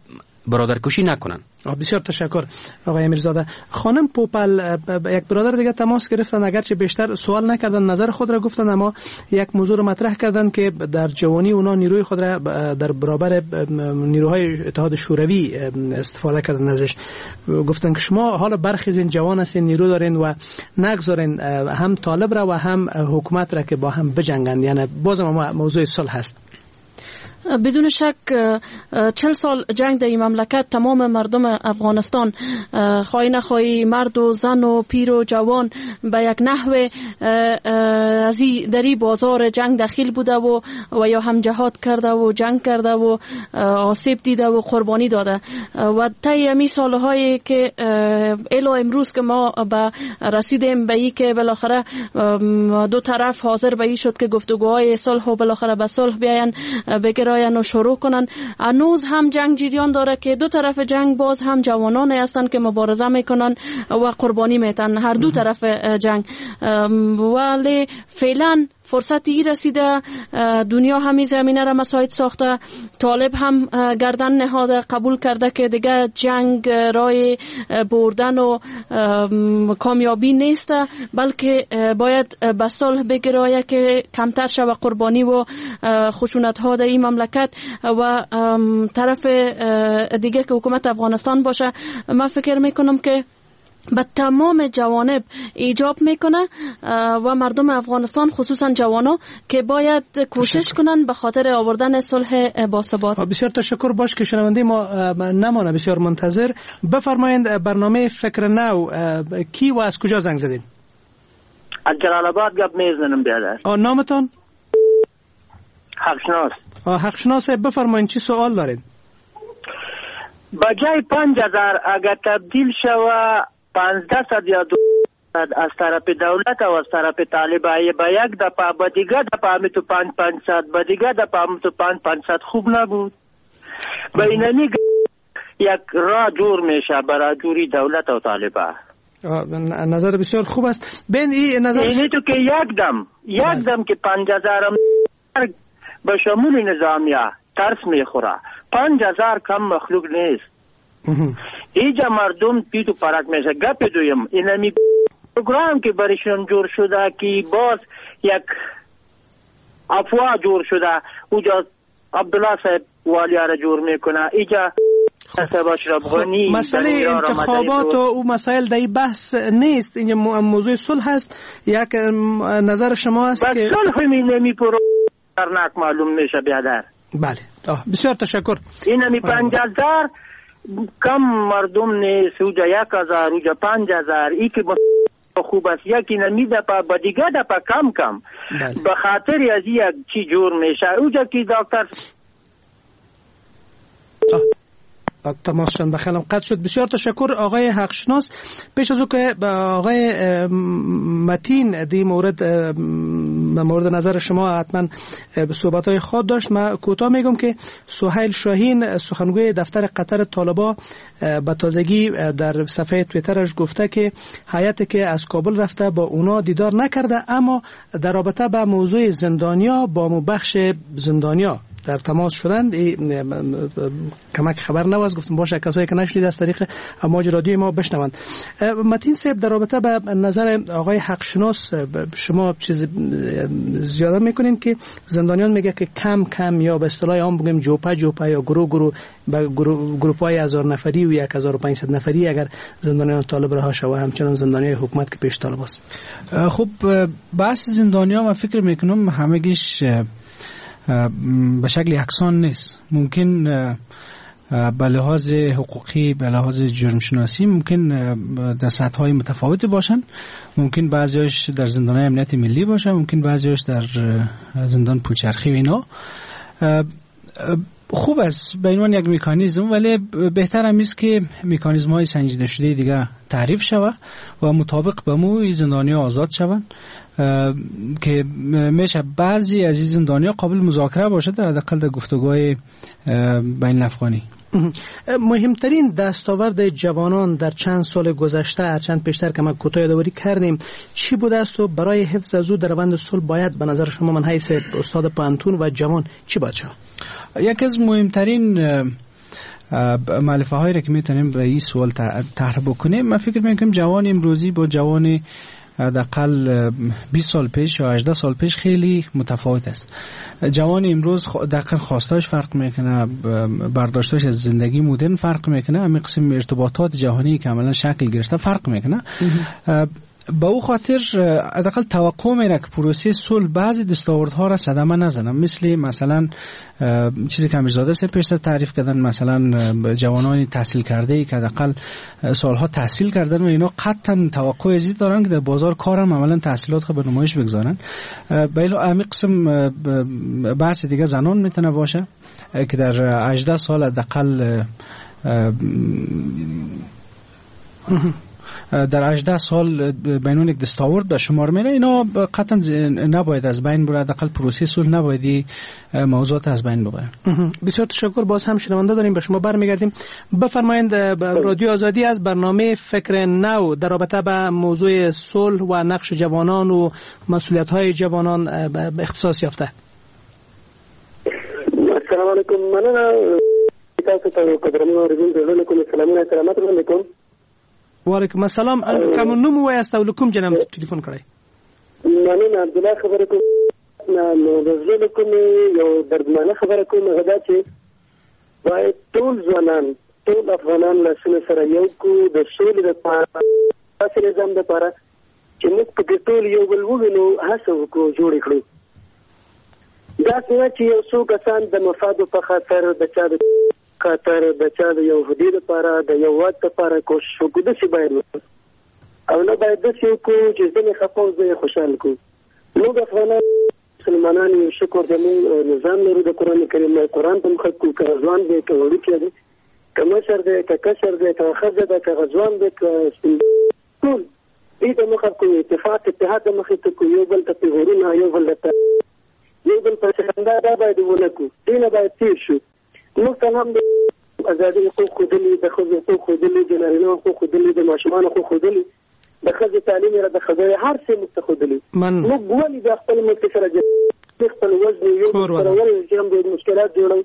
S4: برادرکشی نکنن.
S3: بسیار تشکر آقای امیرزاده. خانم پوپل، یک برادر دیگه تماس گرفتن، اگرچه بیشتر سوال نکردن، نظر خود را گفتن، اما یک موضوع رو مطرح کردن که در جوانی اونا نیروی خود را در برابر نیروهای اتحاد شوروی استفاده کردن ازش. گفتن که شما حالا برخیزین، جوان هستین، نیرو دارین و نگذارین هم طالب را و هم حکومت را که با هم بجنگن. یعنی بازم موضوع صلح هست.
S5: بدون شک چل سال جنگ در این مملکت تمام مردم افغانستان، خواهی نخواهی، مرد و زن و پیر و جوان، به یک نحو از در این بازار جنگ داخل بوده و و یا هم جهاد کرده و جنگ کرده و آسیب دیده و قربانی داده. و طی امی سالهایی که الی امروز که ما به رسیدیم به این که بالاخره دو طرف حاضر به این شد که گفتگوهای صلح و بالاخره به صلح بیاین بگیرن و شروع کنن، هنوز هم جنگ جریان داره که دو طرف جنگ باز هم جوانان هستن که مبارزه میکنن و قربانی میتن، هر دو طرف جنگ. ولی فعلا فرصتی رسیده، دنیا همی زمینه را مساعد ساخته، طالب هم گردن نهاده، قبول کرده که دیگه جنگ رای بردن و کامیابی نیست، بلکه باید به صلح بگرایه که کمتر شود قربانی و خشونت ها در این مملکت و طرف دیگه که حکومت افغانستان باشه. من فکر میکنم که به تمام جوانب ایجاب میکنه و مردم افغانستان خصوصا جوانا که باید کوشش کنن به خاطر آوردن صلح باثبات.
S3: بسیار تشکر. باش که شنونده ما نمانه، بسیار منتظر. بفرمایید برنامه فکر نو کی و از کجا زنگ زدین؟
S9: از جلال آباد گپ میزنم بیادر.
S3: نامتون؟
S9: حقشناس.
S3: حقشناس، بفرمایید چی سوال دارید؟
S9: بجای پنج هزار اگر تبدیل شوه پانزده صد یا دو از طرف دولت و از طرف طالبای با یک دفعه با دیگه دفعه همی تو پنج پنج صد با دیگه دفعه همی تو پنج پنج صد خوب نبود. با اینمی یک راه جور میشه برای جوری دولت و طالبا.
S3: نظر بسیار خوب است. بین این نظر
S9: اینی تو که یک دم یک دم که پنج هزار به شمول نظامیه ترس میخوره. پنج هزار کم مخلوق نیست. ایجا مردم پیتو پرک میشه. گپ دویم اینمی پروگرام که برشون جور شده که باز یک افواه جور شده، اوجا عبدالله صاحب والیا را جور میکنه، ایجا
S3: خب مسئله انتخابات و او مسائل در این بحث نیست، این موضوع صلح هست. یک نظر شما است که
S9: صلح می نمی پرو درناک معلوم میشه بیادر.
S3: بله بسیار تشکر.
S9: اینمی پنج هزار کم مردم نیست، اوجا یک هزار اوجا پنج هزار ای که خوب است، یکی نمی دپا با دیگه دپا کم کم به خاطر از یک چی جور میشه. اوجا که دکتر
S3: تماس شد بخیلم قطع شد. بسیار تشکر آقای حقشناس. پیش از او که آقای متین دی مورد مورد نظر شما حتما صحبت های خود داشت، من کوتاه میگم که سهیل شاهین سخنگوی دفتر قطر طالبا به تازگی در صفحه توییترش گفته که هیئتی که از کابل رفته با اونا دیدار نکرده، اما در رابطه با موضوع زندانیا با مبخش زندانیا در تماس شدند. کمک خبر نواز گفتم باشه کسایی که نشنید از طریق امواج رادیو ما بشنوند. متین صاحب در رابطه به نظر آقای حقشناس شما چیز زیاده میکنین که زندانیان میگه که کم کم یا به اصطلاح عام بگیم جوپا جوپا یا گروه گروه به گروه های هزار نفری و یک هزار و پانصد نفری اگر زندانیان طالب رها شوه همچنان زندانیای حکومت که پیش طالب است.
S6: خب بحث زندانیا من فکر میکنم همگیش به شکل یکسان نیست. ممکن به لحاظ حقوقی، به لحاظ جرم شناسی ممکن در سطح‌های متفاوتی باشن. ممکن بعضیاش در زندان‌های امنیت ملی باشن، ممکن بعضیاش در زندان پوچرخی و اینا. خوب است به عنوان یک مکانیزم، ولی بهتر هم است که مکانیزم‌های سنجیده شده دیگه تعریف شود و مطابق به مو زندانی‌ها آزاد شوند که میشه بعضی از این زندانی‌ها قابل مذاکره باشه در حداقل در گفتگوهای بین الافغانی.
S3: مهمترین دستاورد جوانان در چند سال گذشته هرچند پیشتر که ما کوتاه یادآوری کردیم چی بوده است و برای حفظ از او در روند صلح باید به نظر شما من حیث استاد پانتون و جوان چی باید شود؟
S6: یکی از مهمترین مؤلفه هایی را که میتونیم به این سوال طرح بکنیم، من فکر میکنم جوان امروزی با جوان دقیقاً بیست سال پیش یا هجده سال پیش خیلی متفاوت است. جوان امروز دقیقاً خواستاش فرق میکنه، برداشتاش از زندگی مدرن فرق میکنه، همین قسم ارتباطات جهانی که عملا شکل گرفته فرق میکنه. با او خاطر حداقل توقع میره که پروسه صلح بعضی دستاوردها را صدمه نزنه، مثل مثلا چیزی که امیرزاده سه پیشتر تعریف کردن، مثلا جوانان تحصیل کرده ای که حداقل سالها تحصیل کردن و اینا قطعا توقع زیاد دارن که در بازار کار هم عملا تحصیلات خود به نمایش بگذارن. بله همین قسم بحث دیگه زنان میتونه باشه که در هجده سال حداقل در هجده سال بینون یک دستاورد به شمار میره. اینا قطعا نباید از بین بره، حداقل پروسه صلح نباید موضوعات از بین ببره.
S3: بسیار تشکر. باز هم شنونده داریم، به شما برمیگردیم. بفرمایید رادیو آزادی از برنامه فکر نو در رابطه با موضوع صلح و نقش جوانان و مسئولیت های جوانان اختصاص یافته.
S10: السلام علیکم. من تاسو ته قدرمن اوریدونکو ټول کوم سلامونه سلامات علیکم.
S3: وعلیکم السلام. کوم نوم وایست او کوم جنم ټلیفون کړی؟
S10: مننه. عبد الله خبره کوم. نو د زړه کوم یو دردمنه خبره کوم، غدا چې باید ټول ځوانان ټول افغانان له سره یو کو د سولې لپاره، تاسو نظام لپاره چې موږ په ټول یو بل وګڼو، هڅه وکړو جوړ کړو. دا څنګه چې یو څو کسان د مفادو په خاطر د چا د خاطر د چا د یو هدي لپاره د یو وخت لپاره کوشش وکړو، داسې باید او نه باید داسې وکړو چې ځینې خفه او ځینې خوشحال کړو. موږ افغانان مسلمانان یو شکر زموږ نظام لرو د قرآن کریم، قرآن په مخه کړو، که ځوان دی که وړوکی دی که مشر دی که کشر دی که ښځه ده که ځوان دی که ټول دې ته مخه کړو، اتفاق اتحاد ته مخې ته کړو، یو بل ته پیغورونه یو بل ته یو بل پسې خندا دا باید ونه کړو، دې نه باید تېر شو. موږ ته هم د ازادي حقوق ښودلي، د ښځو حقوق ښودلي، د نارینه حقوق ښودلي، د ماشومانو حقوق ښودلي، د ښځې تعلیم یې د خبرې هر څه موږ ته ښودلي. موږ ولې د خپل ملک سره خپل وزن یو سره ولې چې هم د مشکلات جوړو.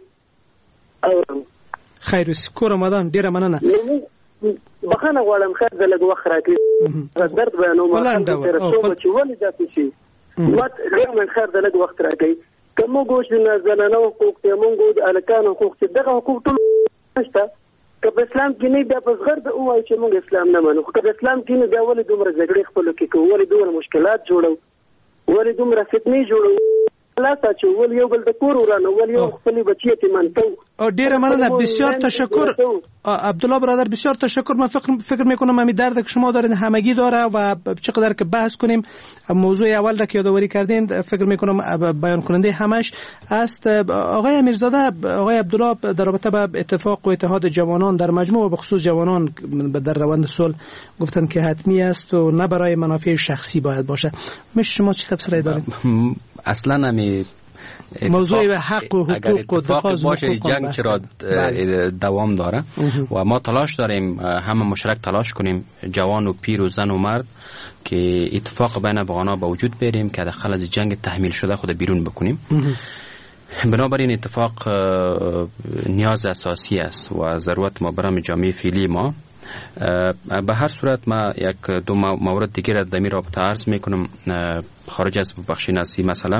S3: خیر اوسې. کور رمضان ډېره مننه.
S10: بخښنه غواړم، خیر د لږ وخت راکړي، درد بیانوم چې ولې داسې شي. ما ډېر من خیر د لږ وخت راکړي. که موږ اوس د زنانه حقوق دي، موږ د هلکانو حقوق دي، دغه حقوق ټول نشته. که په اسلام کې نه بیا په زغر د ووایو چې موږ اسلام نه منو، خو که په اسلام کې نه بیا ولې دومره جګړې خپلو کې کوو، ولې دومره مشکلات جوړو، ولې دومره فتنې جوړو، لا تاسو ول یو بل د کور ورانه ول یو خپل بچی یتیمان تو.
S3: ډیره مننه، بسیار تشکر عبدالله برادر، بسیار تشکر. من فکر فکر میکنم همین درد که شما دارید همگی داره و چقدر که بحث کنیم موضوع اول را که یادآوری کردین فکر میکنم بیان کننده همش است. آقای امیرزاده، آقای عبدالله در رابطه با اتفاق و اتحاد جوانان در مجموع و به خصوص جوانان در روند صلح گفتن که حتمی است و نه برای منافع شخصی باید باشه. میشه شما چه تفسیری دارید؟
S4: اصلا نمی
S3: موضوع حق و حقوق و دفاع
S4: باشه جنگ چرا دوام داره و ما تلاش داریم همه مشترک تلاش کنیم، جوان و پیر و زن و مرد، که اتفاق بین افغانا به وجود بیاریم که داخل از جنگ تحمیل شده خود بیرون بکنیم. بنابراین اتفاق نیاز اساسی است و ضرورت ما برای جامعه فعلی ما. به هر صورت ما یک دو مورد دیگر را در این رابطه عرض میکنم خارج از بخشی نسی. مثلا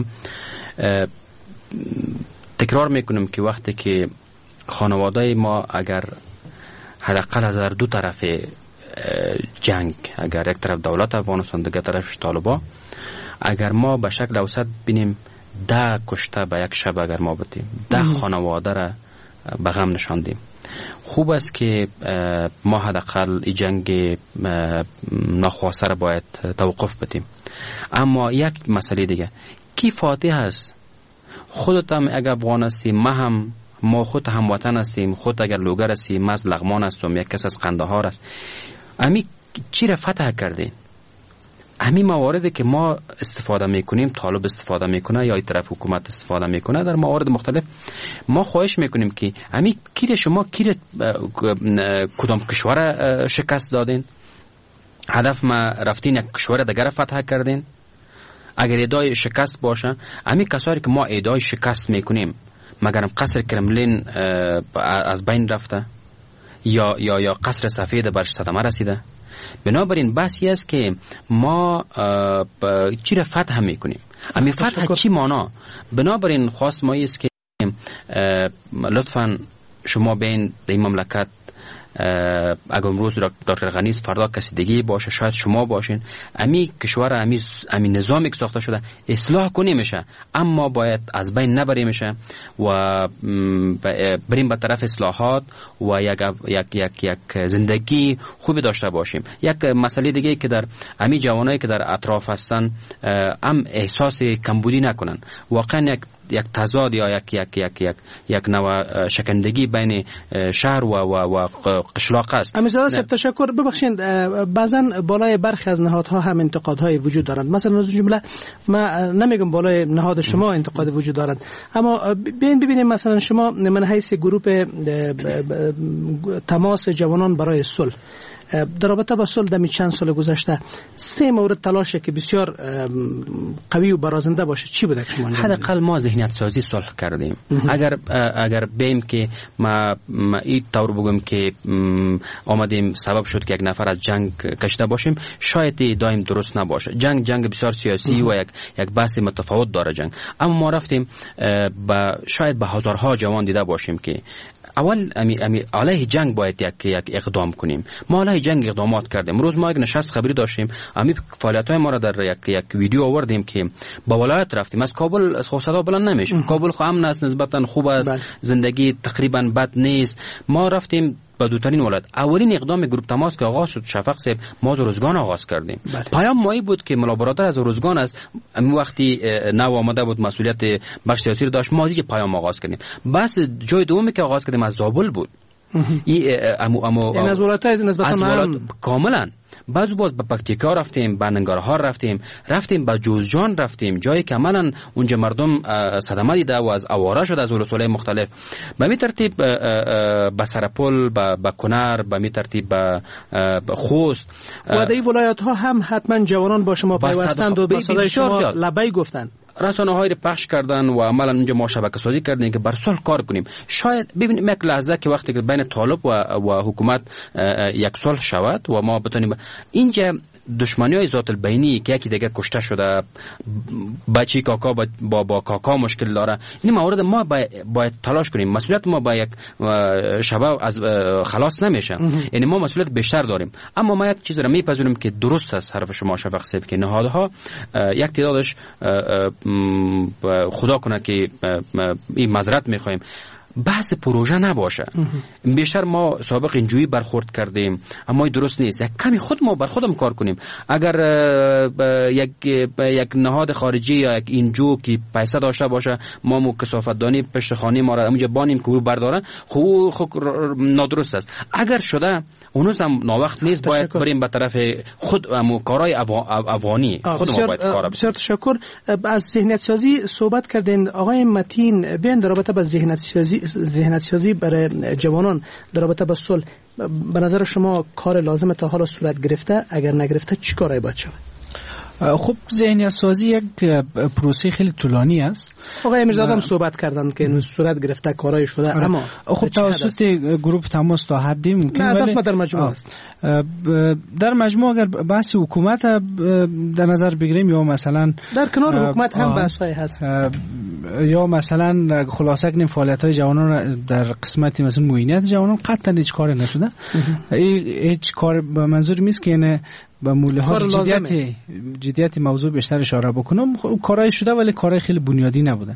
S4: تکرار میکنم که وقتی که خانواده ما اگر حداقل از هر دو طرف جنگ، اگر یک طرف دولت افغانستان دیگر طرف طالبان، اگر ما به شکل اوسط بینیم ده کشته به یک شب اگر ما بودیم، ده خانواده را به غم نشاندیم، خوب است که ما حداقل این جنگ ناخواسته را باید توقف بدیم. اما یک مسئله دیگه، کی فاتح است؟ خودت هم اگر افغان هستیم، ما هم ما خود هم وطن هستیم، خود اگر لوگر هستیم، ما از لغمان هستم، یک کس از قندهار است، امی چی را فتح کردین؟ همین مواردی که ما استفاده میکنیم، طالب استفاده میکنه یا این طرف حکومت استفاده میکنه در موارد مختلف، ما خواهش میکنیم که همین کی شما کی کدام کشور شکست دادین؟ هدف ما رفتین یک کشور دیگر فتح کردین؟ اگر ادعای شکست باشه، همین کسایی که ما ادعای شکست میکنیم مگرم قصر کرملین از بین رفته یا یا یا قصر سفید برش صدمه رسیده؟ بنابراین بحثی است که ما چی را فتح میکنیم. امی فتح چی مانا؟ بنابراین خواست ما است که لطفاً شما بین در این مملکت اگر امروز دکتر غنی است فردا کسی دیگه باشه، شاید شما باشین، امی کشور امی امی نظامی که ساخته شده اصلاح کنی میشه، اما باید از بین نبری میشه و بریم به طرف اصلاحات و یک یک یک یک زندگی خوبی داشته باشیم. یک مسئله دیگه که در امی جوانایی که در اطراف هستن هم احساس کمبودی نکنن. واقعا یک یک تضاد یا یک یک یک یک یک نوع شکندگی بین شهر و و و قشلاق است.
S3: امیرزاده صاحب تشکر. ببخشید بعضا بالای برخی از نهادها هم انتقادهای وجود دارند. مثلا از جمله ما نمیگم بالای نهاد شما انتقاد وجود دارد، اما ببین ببینیم مثلا شما من حیث گروه تماس جوانان برای صلح در رابطه با صلح در چند سال گذشته سه مورد تلاشه که بسیار قوی و برازنده باشه چی بوده که شما انجام دادید؟
S4: حداقل ما ذهنیت سازی صلح کردیم. اگر اگر بیم که ما, ما این طور بگم که آمدیم سبب شد که یک نفر از جنگ کشته باشیم، شاید دائم درست نباشه. جنگ جنگ بسیار سیاسی و یک یک بحث متفاوت داره جنگ. اما ما رفتیم با شاید به هزارها جوان دیده باشیم که اول امی امی علیه جنگ باید یک یک اقدام کنیم. ما علیه جنگ اقدامات کردیم. روز ما یک نشست خبری داشتیم، امی فعالیت‌های ما را در یک یک ویدیو آوردیم که با ولایت رفتیم. از کابل از صدا بلند نمیشه. کابل خو امن است، نسبتا خوب است، بله. زندگی تقریبا بد نیست. ما رفتیم با دوترین ولایت. اولین اقدام گروه تماس که آغاز شد شفق صاحب ما از روزگان آغاز کردیم. بله. پیام مایی بود که ملا برادر از روزگان است. امی وقتی نو آمده بود مسئولیت بخش سیاسی رو داشت، ما از پیام آغاز کردیم. بس جای دومی که آغاز کردیم از زابل بود. ای امو امو
S3: این از ولایت‌های نسبتاً
S4: کاملا. بعضی باز به پکتیکا رفتیم، به ننگرهار رفتیم، رفتیم به جوزجان رفتیم، جایی که عملاً اونجا مردم صدمه دیده و از آواره شده از ولسوالی مختلف. به می ترتیب به سرپل، به کنر، به می ترتیب به خوست
S3: و در این ولایت ها هم حتما جوانان با شما پیوستند و به صدای شما لبی گفتند.
S4: رسانه هایی رو پخش کردن و عملا اونجا ما شبکه سازی کردیم که بر صلح کار کنیم. شاید ببینیم یک لحظه که وقتی که بین طالب و, و حکومت یک صلح شود و ما بتونیم اینجا دشمنی های ذات البینی که یکی دیگه کشته شده، بچی کاکا با, با, با کاکا مشکل داره، این مورد ما باید, باید تلاش کنیم. مسئولیت ما با یک شبه از خلاص نمیشه، یعنی ما مسئولیت بیشتر داریم. اما ما یک چیز را میپذیریم که درست است حرف شما شفق صاحب که نهادها یک تعدادش خدا کنه که این معذرت میخوایم بحث پروژه نباشه. بیشتر ما سابق اینجوری برخورد کردیم، اما درست نیست. یک کمی خود ما بر خودم کار کنیم. اگر یک یک نهاد خارجی یا یک اینجو که پیسه داشته باشه، ما مو کثافت‌دانی پشت خانه ما را اونجا بانیم که بردارن، خوب خو نادرست است. اگر شده اونوز هم ناوقت نیست، باید بریم به طرف خود امو کارهای افغانی خود ما باید کار.
S3: بسیار تشکر. از ذهنیت سازی صحبت کردین آقای متین، بیان در رابطه با ذهنیت سازی ذهنیت سازی برای جوانان در رابطه با صلح، به نظر شما کار لازم تا حالا صورت گرفته؟ اگر نگرفته چی کارایی باید شود؟
S6: خب ذهنیت سازی یک پروسه خیلی طولانی است.
S3: آقای امیرزاده هم صحبت کردن که صورت گرفته کارای شده، اما
S6: خب توسط گروه تماس تا حدی ممکن،
S3: ولی در مجموع است.
S6: در مجموع اگر بحث حکومت در نظر بگیریم یا مثلا
S3: در کنار حکومت هم بحث‌های هست،
S6: یا مثلا خلاصه کنیم فعالیت‌های جوانان در قسمتی مثلا معینیت جوانان قطعا هیچ کاری نشده. هیچ کار به منظور نیست که یعنی با مولهات جدیت جدیت موضوع بیشتر اشاره بکنم. کارهای شده ولی کارهای خیلی بنیادی نبوده.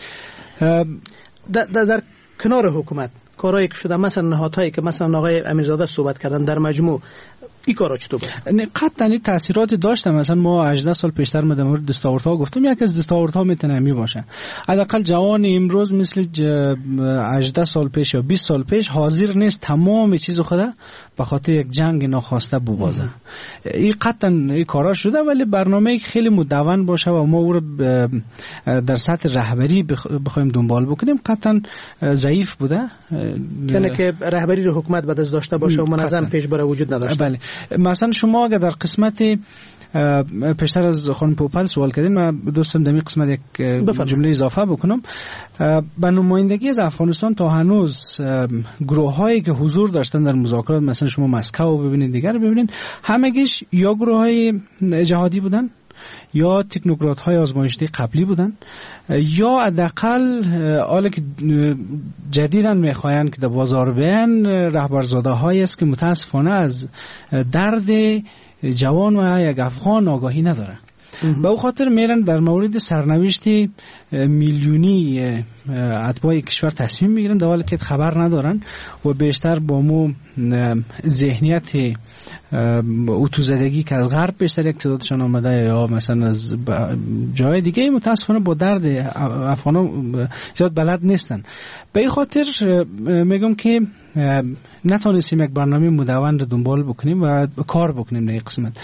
S3: در, در, در کنار حکومت کارهایی که شده، مثلا نهادهایی که مثلا آقای امیرزاده صحبت کردن، در مجموع این کارا چطور بود؟
S6: قطعا تاثیراتی داشته. مثلا ما هجده سال پیشتر در مورد دستاوردها گفتم، یکی از دستاوردها میتونه می باشه. حداقل جوان امروز مثل هجده سال پیش یا بیست سال پیش حاضر نیست تمام چیز خدا به خاطر یک جنگ ناخواسته ببازه. این قطعا این کارا شده، ولی برنامه خیلی مدون باشه و ما او رو در سطح رهبری بخوایم دنبال بکنیم قطعا ضعیف بوده.
S3: یعنی که رهبری رو حکومت به دست داشته باشه و منظم پیش بره وجود نداشته.
S6: بله. مثلا شما اگر در قسمت پیشتر از خانم پوپل سوال کردین، من دوستم در این قسمت یک جمله اضافه بکنم. به نمایندگی از افغانستان تا هنوز گروه هایی که حضور داشتن در مذاکرات، مثلا شما مسکو ببینید، دیگر ببینید، همگیش یا گروه های جهادی بودن یا تکنوکرات های آزمایشی قبلی بودن، یا حداقل حالا که جدیداً میخواین که در بازار بیان رهبرزاده هایی است که متاسفانه از درد جوان و یک افغان آگاهی نداره. به او خاطر میرن در مورد سرنوشت میلیونی اتباع کشور تصمیم میگیرن در حالی که خبر ندارن و بیشتر با مو ذهنیت اتوزدگی که از غرب بیشتر یک تعدادشان آمده یا مثلا از جای دیگه متاسفانه با درد افغانا زیاد بلد نیستن. به این خاطر میگم که نتونستیم یک برنامه مدون رو دنبال بکنیم و کار بکنیم در این قسمت.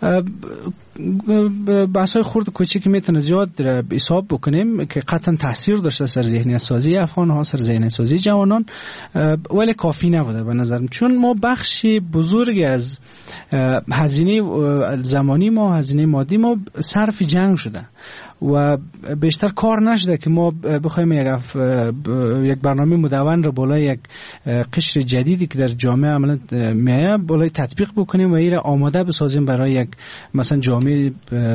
S6: بحثای خرد کوچیک میتونه زیاد حساب بکنیم که قطعا تاثیر داشته سر ذهنیت سازی افغان ها، سر ذهنیت سازی جوانان، ولی کافی نبوده به نظرم، چون ما بخشی بزرگی از هزینه زمانی ما، هزینه مادی ما صرف جنگ شده و بیشتر کار نشده که ما بخوایم یک یک برنامه مدون رو بالای یک قشر جدیدی که در جامعه عملا میایه بالای تطبیق بکنیم و این آماده بسازیم برای یک مثلا جامعه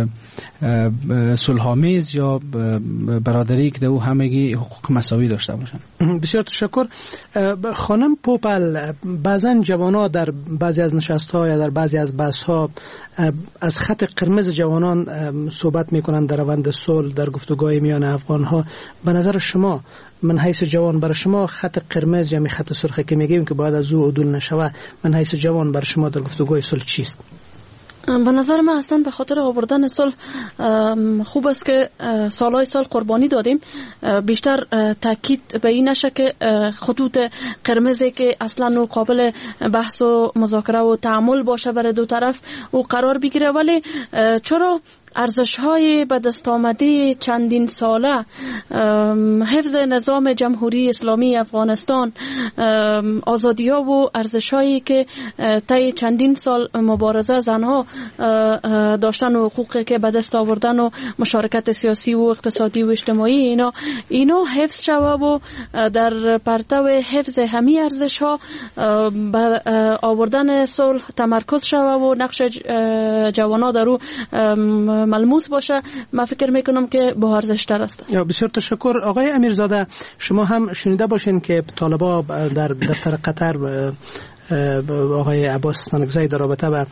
S6: صلح‌آمیز یا برادری که در او همگی حقوق مساوی داشته باشن.
S3: بسیار تشکر. خانم پوپل، بعضن جوانان در بعضی از نشست‌ها یا در بعضی از بحث‌ها از خط قرمز جوانان صحبت میکنن در روند صلح، در گفتگوهای میان افغان‌ها. به نظر شما، من حیث جوان، برای شما خط قرمز یا خط سرخی که میگیم که باید از او عدول نشوه، من حیث جوان برای شما در گفتگوهای صلح چیست؟
S5: به نظر من اصلا به خاطر آوردن صلح خوب است که سالهای سال قربانی دادیم. بیشتر تاکید به این نشه که خطوط قرمزی که اصلا او قابل بحث و مذاکره و تعامل باشه برای دو طرف او قرار بگیره، ولی چرا ارزش‌های به دست آمده چندین ساله، حفظ نظام جمهوری اسلامی افغانستان، آزادی‌ها و ارزش‌هایی که طی چندین سال مبارزه زنها داشتن و حقوقی که به دست آوردن و مشارکت سیاسی و اقتصادی و اجتماعی، اینا اینا حفظ شود و در پرتو حفظ همین ارزش‌ها به آوردن صلح تمرکز شود و نقش جوانان در او ملموس باشه. من فکر میکنم که با ارزش تر است.
S3: بسیار تشکر. آقای امیرزاده، شما هم شنیده باشین که طالبا در دفتر قطر آقای عباس ستانکزی در رابطه با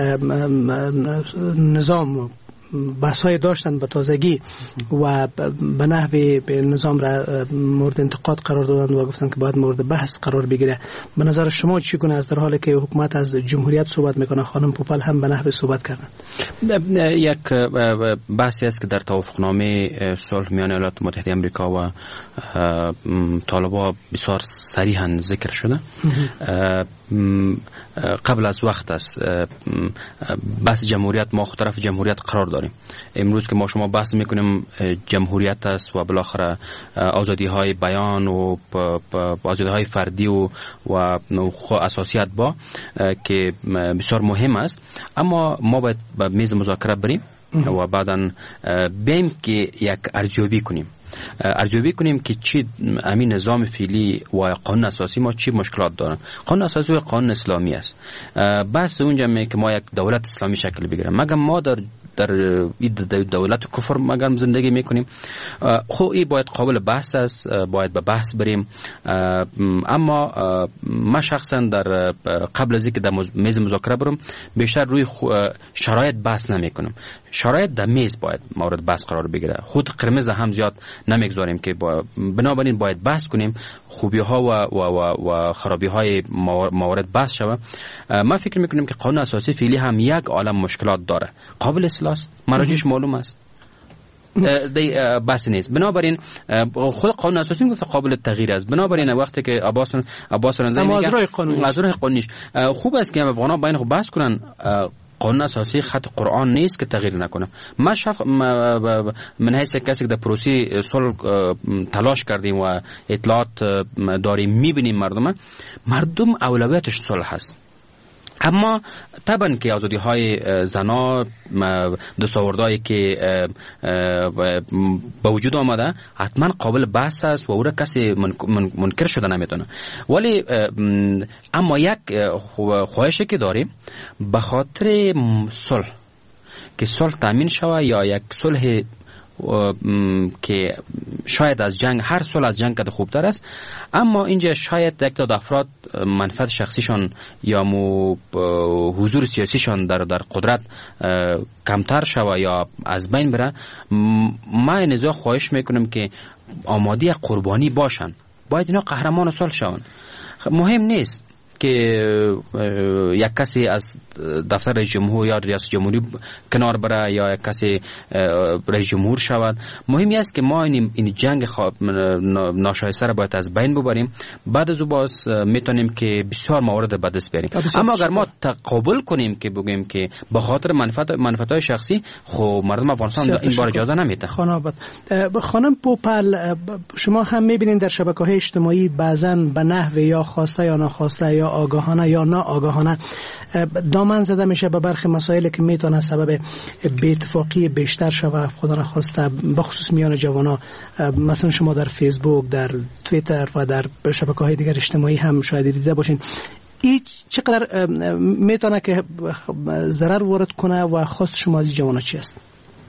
S3: نظام بحث‌های داشتن به تازگی و به نحوی به نظام را مورد انتقاد قرار دادن و گفتن که باید مورد بحث قرار بگیره. به نظر شما چیگونه است در حالی که حکومت از جمهوریت صحبت میکنه؟ خانم پوپل هم به نحوی صحبت کردن.
S4: یک بحثی است که در توافقنامه صلح میان ایالات متحده آمریکا و طالبان بسیار صریحاً ذکر شده. قبل از وقت است بحث جمهوریت، ما خود طرف جمهوریت قرار داریم. امروز که ما شما بحث میکنیم جمهوریت است و بالاخره آزادی های بیان و آزادی های فردی و و حقوق اساسیت با که بسیار مهم است، اما ما باید به میز مذاکره بریم و بعداً بیم که یک ارزیابی کنیم ارزیابی کنیم که چی همین نظام فعلی و قانون اساسی ما چی مشکلات دارن. قانون اساسی و قانون اسلامی است. بحث اونجا می که ما یک دولت اسلامی شکل بگیریم، مگر ما در در دولت کفر مگر زندگی میکنیم. خب این باید قابل بحث است، باید به بحث بریم. اما ما شخصا در قبل از اینکه در میز مذاکره برم بیشتر روی شرایط بحث نمیکنم. شرایط در میز باید مورد بحث قرار بگیره. خود قرمز هم زیاد نمیگذاریم که با بنابراین باید بحث کنیم، خوبی ها و و و, و خرابی های موارد بحث شود. من فکر میکنم که قانون اساسی فعلی هم یک عالم مشکلات داره، قابل اصلاح است، مراجعش معلوم است، دی بحث نیست. بنابراین خود قانون اساسی میگفت قابل تغییر است. بنابراین وقتی که عباس عباس رضایی میگه از راه قانونی از راه قانونی خوب است که افغانان باید بحث کنن. قانون اساسی خط قرآن نیست که تغییر نکنه. ما شف... من حیث کسی که در پروسه صلح تلاش کردیم و اطلاعات داریم میبینیم مردم مردم اولویتش صلح هست. اما طبعا که آزادی های زنا دستاوردهایی که به وجود آمده حتما قابل بحث است و او را کسی منکر شده نمیتونه. ولی اما یک خواهشی که داریم به خاطر صلح که صلح تامین شود یا یک صلح که شاید از جنگ، هر صلح از جنگ که خوبتر است، اما اینجا شاید یک تعداد افراد منفعت شخصیشان یا مو حضور سیاسیشان در در قدرت کمتر شود یا از بین بره. ما نزاع خواهش میکنم که آماده قربانی باشن، باید اینا قهرمان صلح شون. مهم نیست که یک کسی از دفتر رئیس جمهور یا ریاست جمهوری کنار بره یا یک کسی رئیس جمهور شود. مهمی است که ما این این جنگ ناشایسته را باید از بین ببریم. بعد از او باز میتونیم که بسیار موارد به دست بیاریم. اما اگر ما تقبل کنیم که بگیم که به خاطر منفعت منفعت‌های شخصی، خب مردم افغانستان این بار اجازه نمیده.
S3: خانم خانم پوپل، شما هم میبینید در شبکه‌های اجتماعی بعضاً به نحو یا خواسته یا ناخواسته یا آگاهانه یا ناآگاهانه دامن زده میشه به برخی مسائلی که میتونه سبب بی‌اتفاقی بیشتر شود. خدا نخواسته بخصوص میان جوانا، مثلا شما در فیسبوک، در توییتر و در شبکه‌های دیگر اجتماعی هم شاید دیده باشین. این چقدر میتونه که ضرر وارد کنه و خواست شما از جوانا چی است؟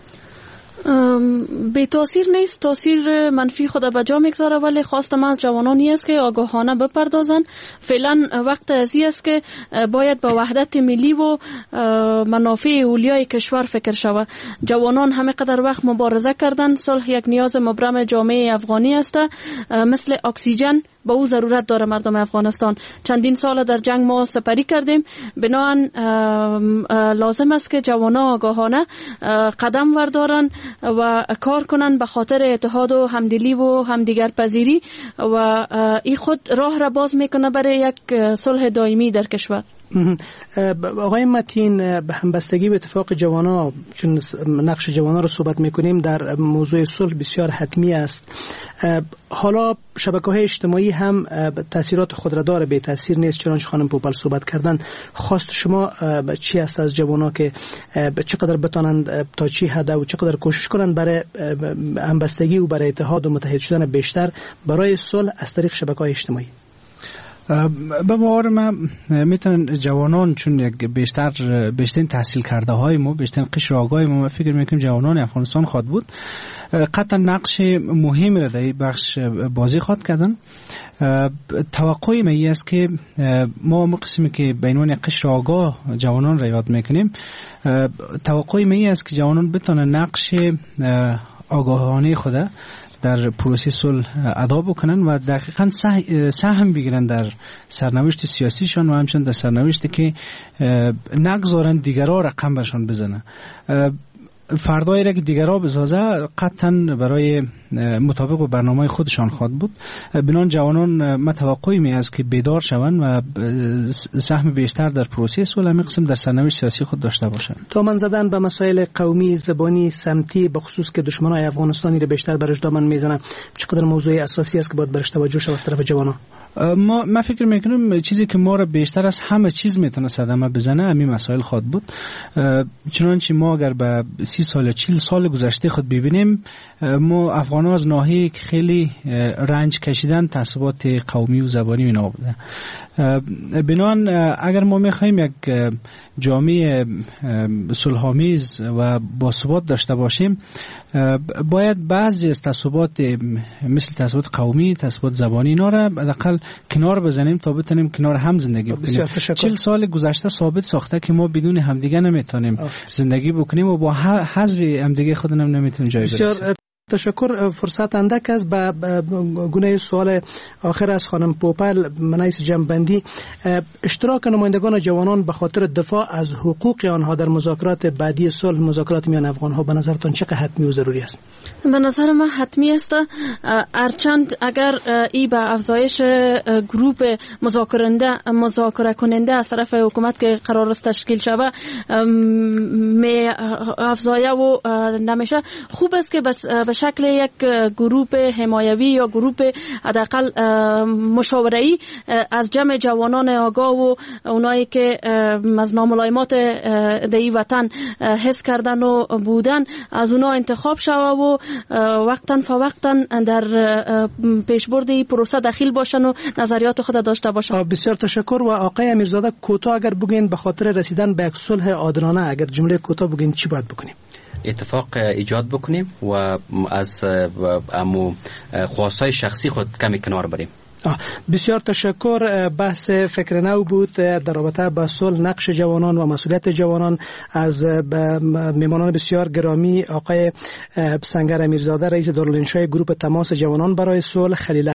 S5: به تاثیر نیست، تاثیر منفی خود به جا میگذاره، ولی خواست من از جوانانی است که آگاهانه بپردازن. فعلا وقت ازی است که باید به وحدت ملی و منافع اولیای کشور فکر شود. جوانان همه قدر وقت مبارزه کردن، صلح یک نیاز مبرم جامعه افغانی است، مثل اکسیژن با او ضرورت داره مردم افغانستان. چندین سال در جنگ ما سپری کردیم، بنابراین لازم است که جوانان آگاهانه قدم وردارن و کار کنن به خاطر اتحاد و همدلی و همدیگر پذیری و این خود راه را باز میکنه برای یک صلح دائمی در کشور.
S3: آقای متین، به همبستگی به اتفاق جوانا، چون نقش جوانا رو صحبت میکنیم، در موضوع صلح بسیار حتمی است. حالا شبکه‌های اجتماعی هم تاثیرات خود را داره، به تاثیر نیست. چنانچه خانم پوپل صحبت کردن، خواست شما چی است از جوانا که چقدر بتانند تا چی حد و چقدر کوشش کنند برای همبستگی و برای اتحاد و متحد شدن بیشتر برای صلح از طریق شبکه‌های اجتماعی؟
S6: به باور من میتونن جوانان، چون یک بیشتر بیشترین تحصیل کرده های ما، بیشترین قشر آگاه ما، فکر میکنم جوانان افغانستان خواهد بود، قطعا نقش مهمی را در بخش بازی خواهد کردن. توقع من است که ما قسمی که بینون قشر آگاه جوانان را یاد میکنیم، توقع من است که جوانان بتونن نقش آگاهانه خود در پروسه صلح ادا بکنن و دقیقاً سهم بگیرن در سرنوشت سیاسیشان و همچنین در سرنوشتی که نگذارن دیگرها رقم برشان بزنن. فردایی را که دیگرها بسازه قطعاً برای مطابق با برنامه خودشان خواهد بود. بنان جوانان ما توقعی می است که بیدار شوند و سهم بیشتر در پروسه صلح می قسم در سرنوشت سیاسی خود داشته باشند.
S3: دامن زدن به مسائل قومی، زبانی، سمتی، به خصوص که دشمنای افغانستانی را بیشتر برش دامن میزنن، چقدر موضوع اساسی است که باید برش توجه شود از طرف جوانان؟
S6: ما ما فکر میکنم چیزی که ما را بیشتر از همه چیز میتونه صدمه بزنه همین مسائل خواهد بود. چنانچه ما اگر به سی سال چهل سال گذشته خود ببینیم، ما افغان‌ها از ناحیه‌ای که خیلی رنج کشیدن تعصبات قومی و زبانی اینا بوده. بنان اگر ما میخوایم یک جامعه صلح‌آمیز و باثبات داشته باشیم، باید بعضی از تعصبات مثل تعصبات قومی، تعصبات زبانی اینا را حداقل کنار بزنیم تا بتونیم کنار هم زندگی بکنیم. چهل سال گذشته ثابت ساخته که ما بدون همدیگه نمیتونیم زندگی بکنیم و با حذف همدیگه خودمون نمیتونیم جای برسیم.
S3: تشکر. فرصت اندک است. به گونه سوال آخر از خانم پوپل، منایس جنبندی، اشتراک نمایندگان جوانان به خاطر دفاع از حقوق آنها در مذاکرات بعدی صلح، مذاکرات میان افغانها، به نظرتان چقدر حتمی و ضروری است؟
S5: به نظر من حتمی است. ارچند اگر ای به افزایش گروپ مذاکرنده مذاکره کننده از طرف حکومت که قرار است تشکیل شود می افزایه و نمیشه، خوب است که بس شکل یک گروه حمایوی یا گروه حداقل مشاوره‌ای از جمع جوانان آگاه و اونایی که از ناملایمات دی وطن حس کردن و بودن از اونا انتخاب شوه و وقتا فوقتا در پیشبرد پروسه دخیل باشن و نظریات خود داشته باشن.
S3: بسیار تشکر. و آقای امیرزاده کوتاه اگر بگین به خاطر رسیدن به یک صلح عادلانه اگر جمله کوتاه بگین چی باید بکنیم؟
S4: اتفاق ایجاد بکنیم و از امو خواستای شخصی خود کمی کنار بریم.
S3: بسیار تشکر. بحث فکر نو بود در رابطه با صلح، نقش جوانان و مسئولیت جوانان از میمانان بسیار گرامی آقای سنگر امیرزاده رئیس دارالانشای گروه تماس جوانان برای صلح، خلیل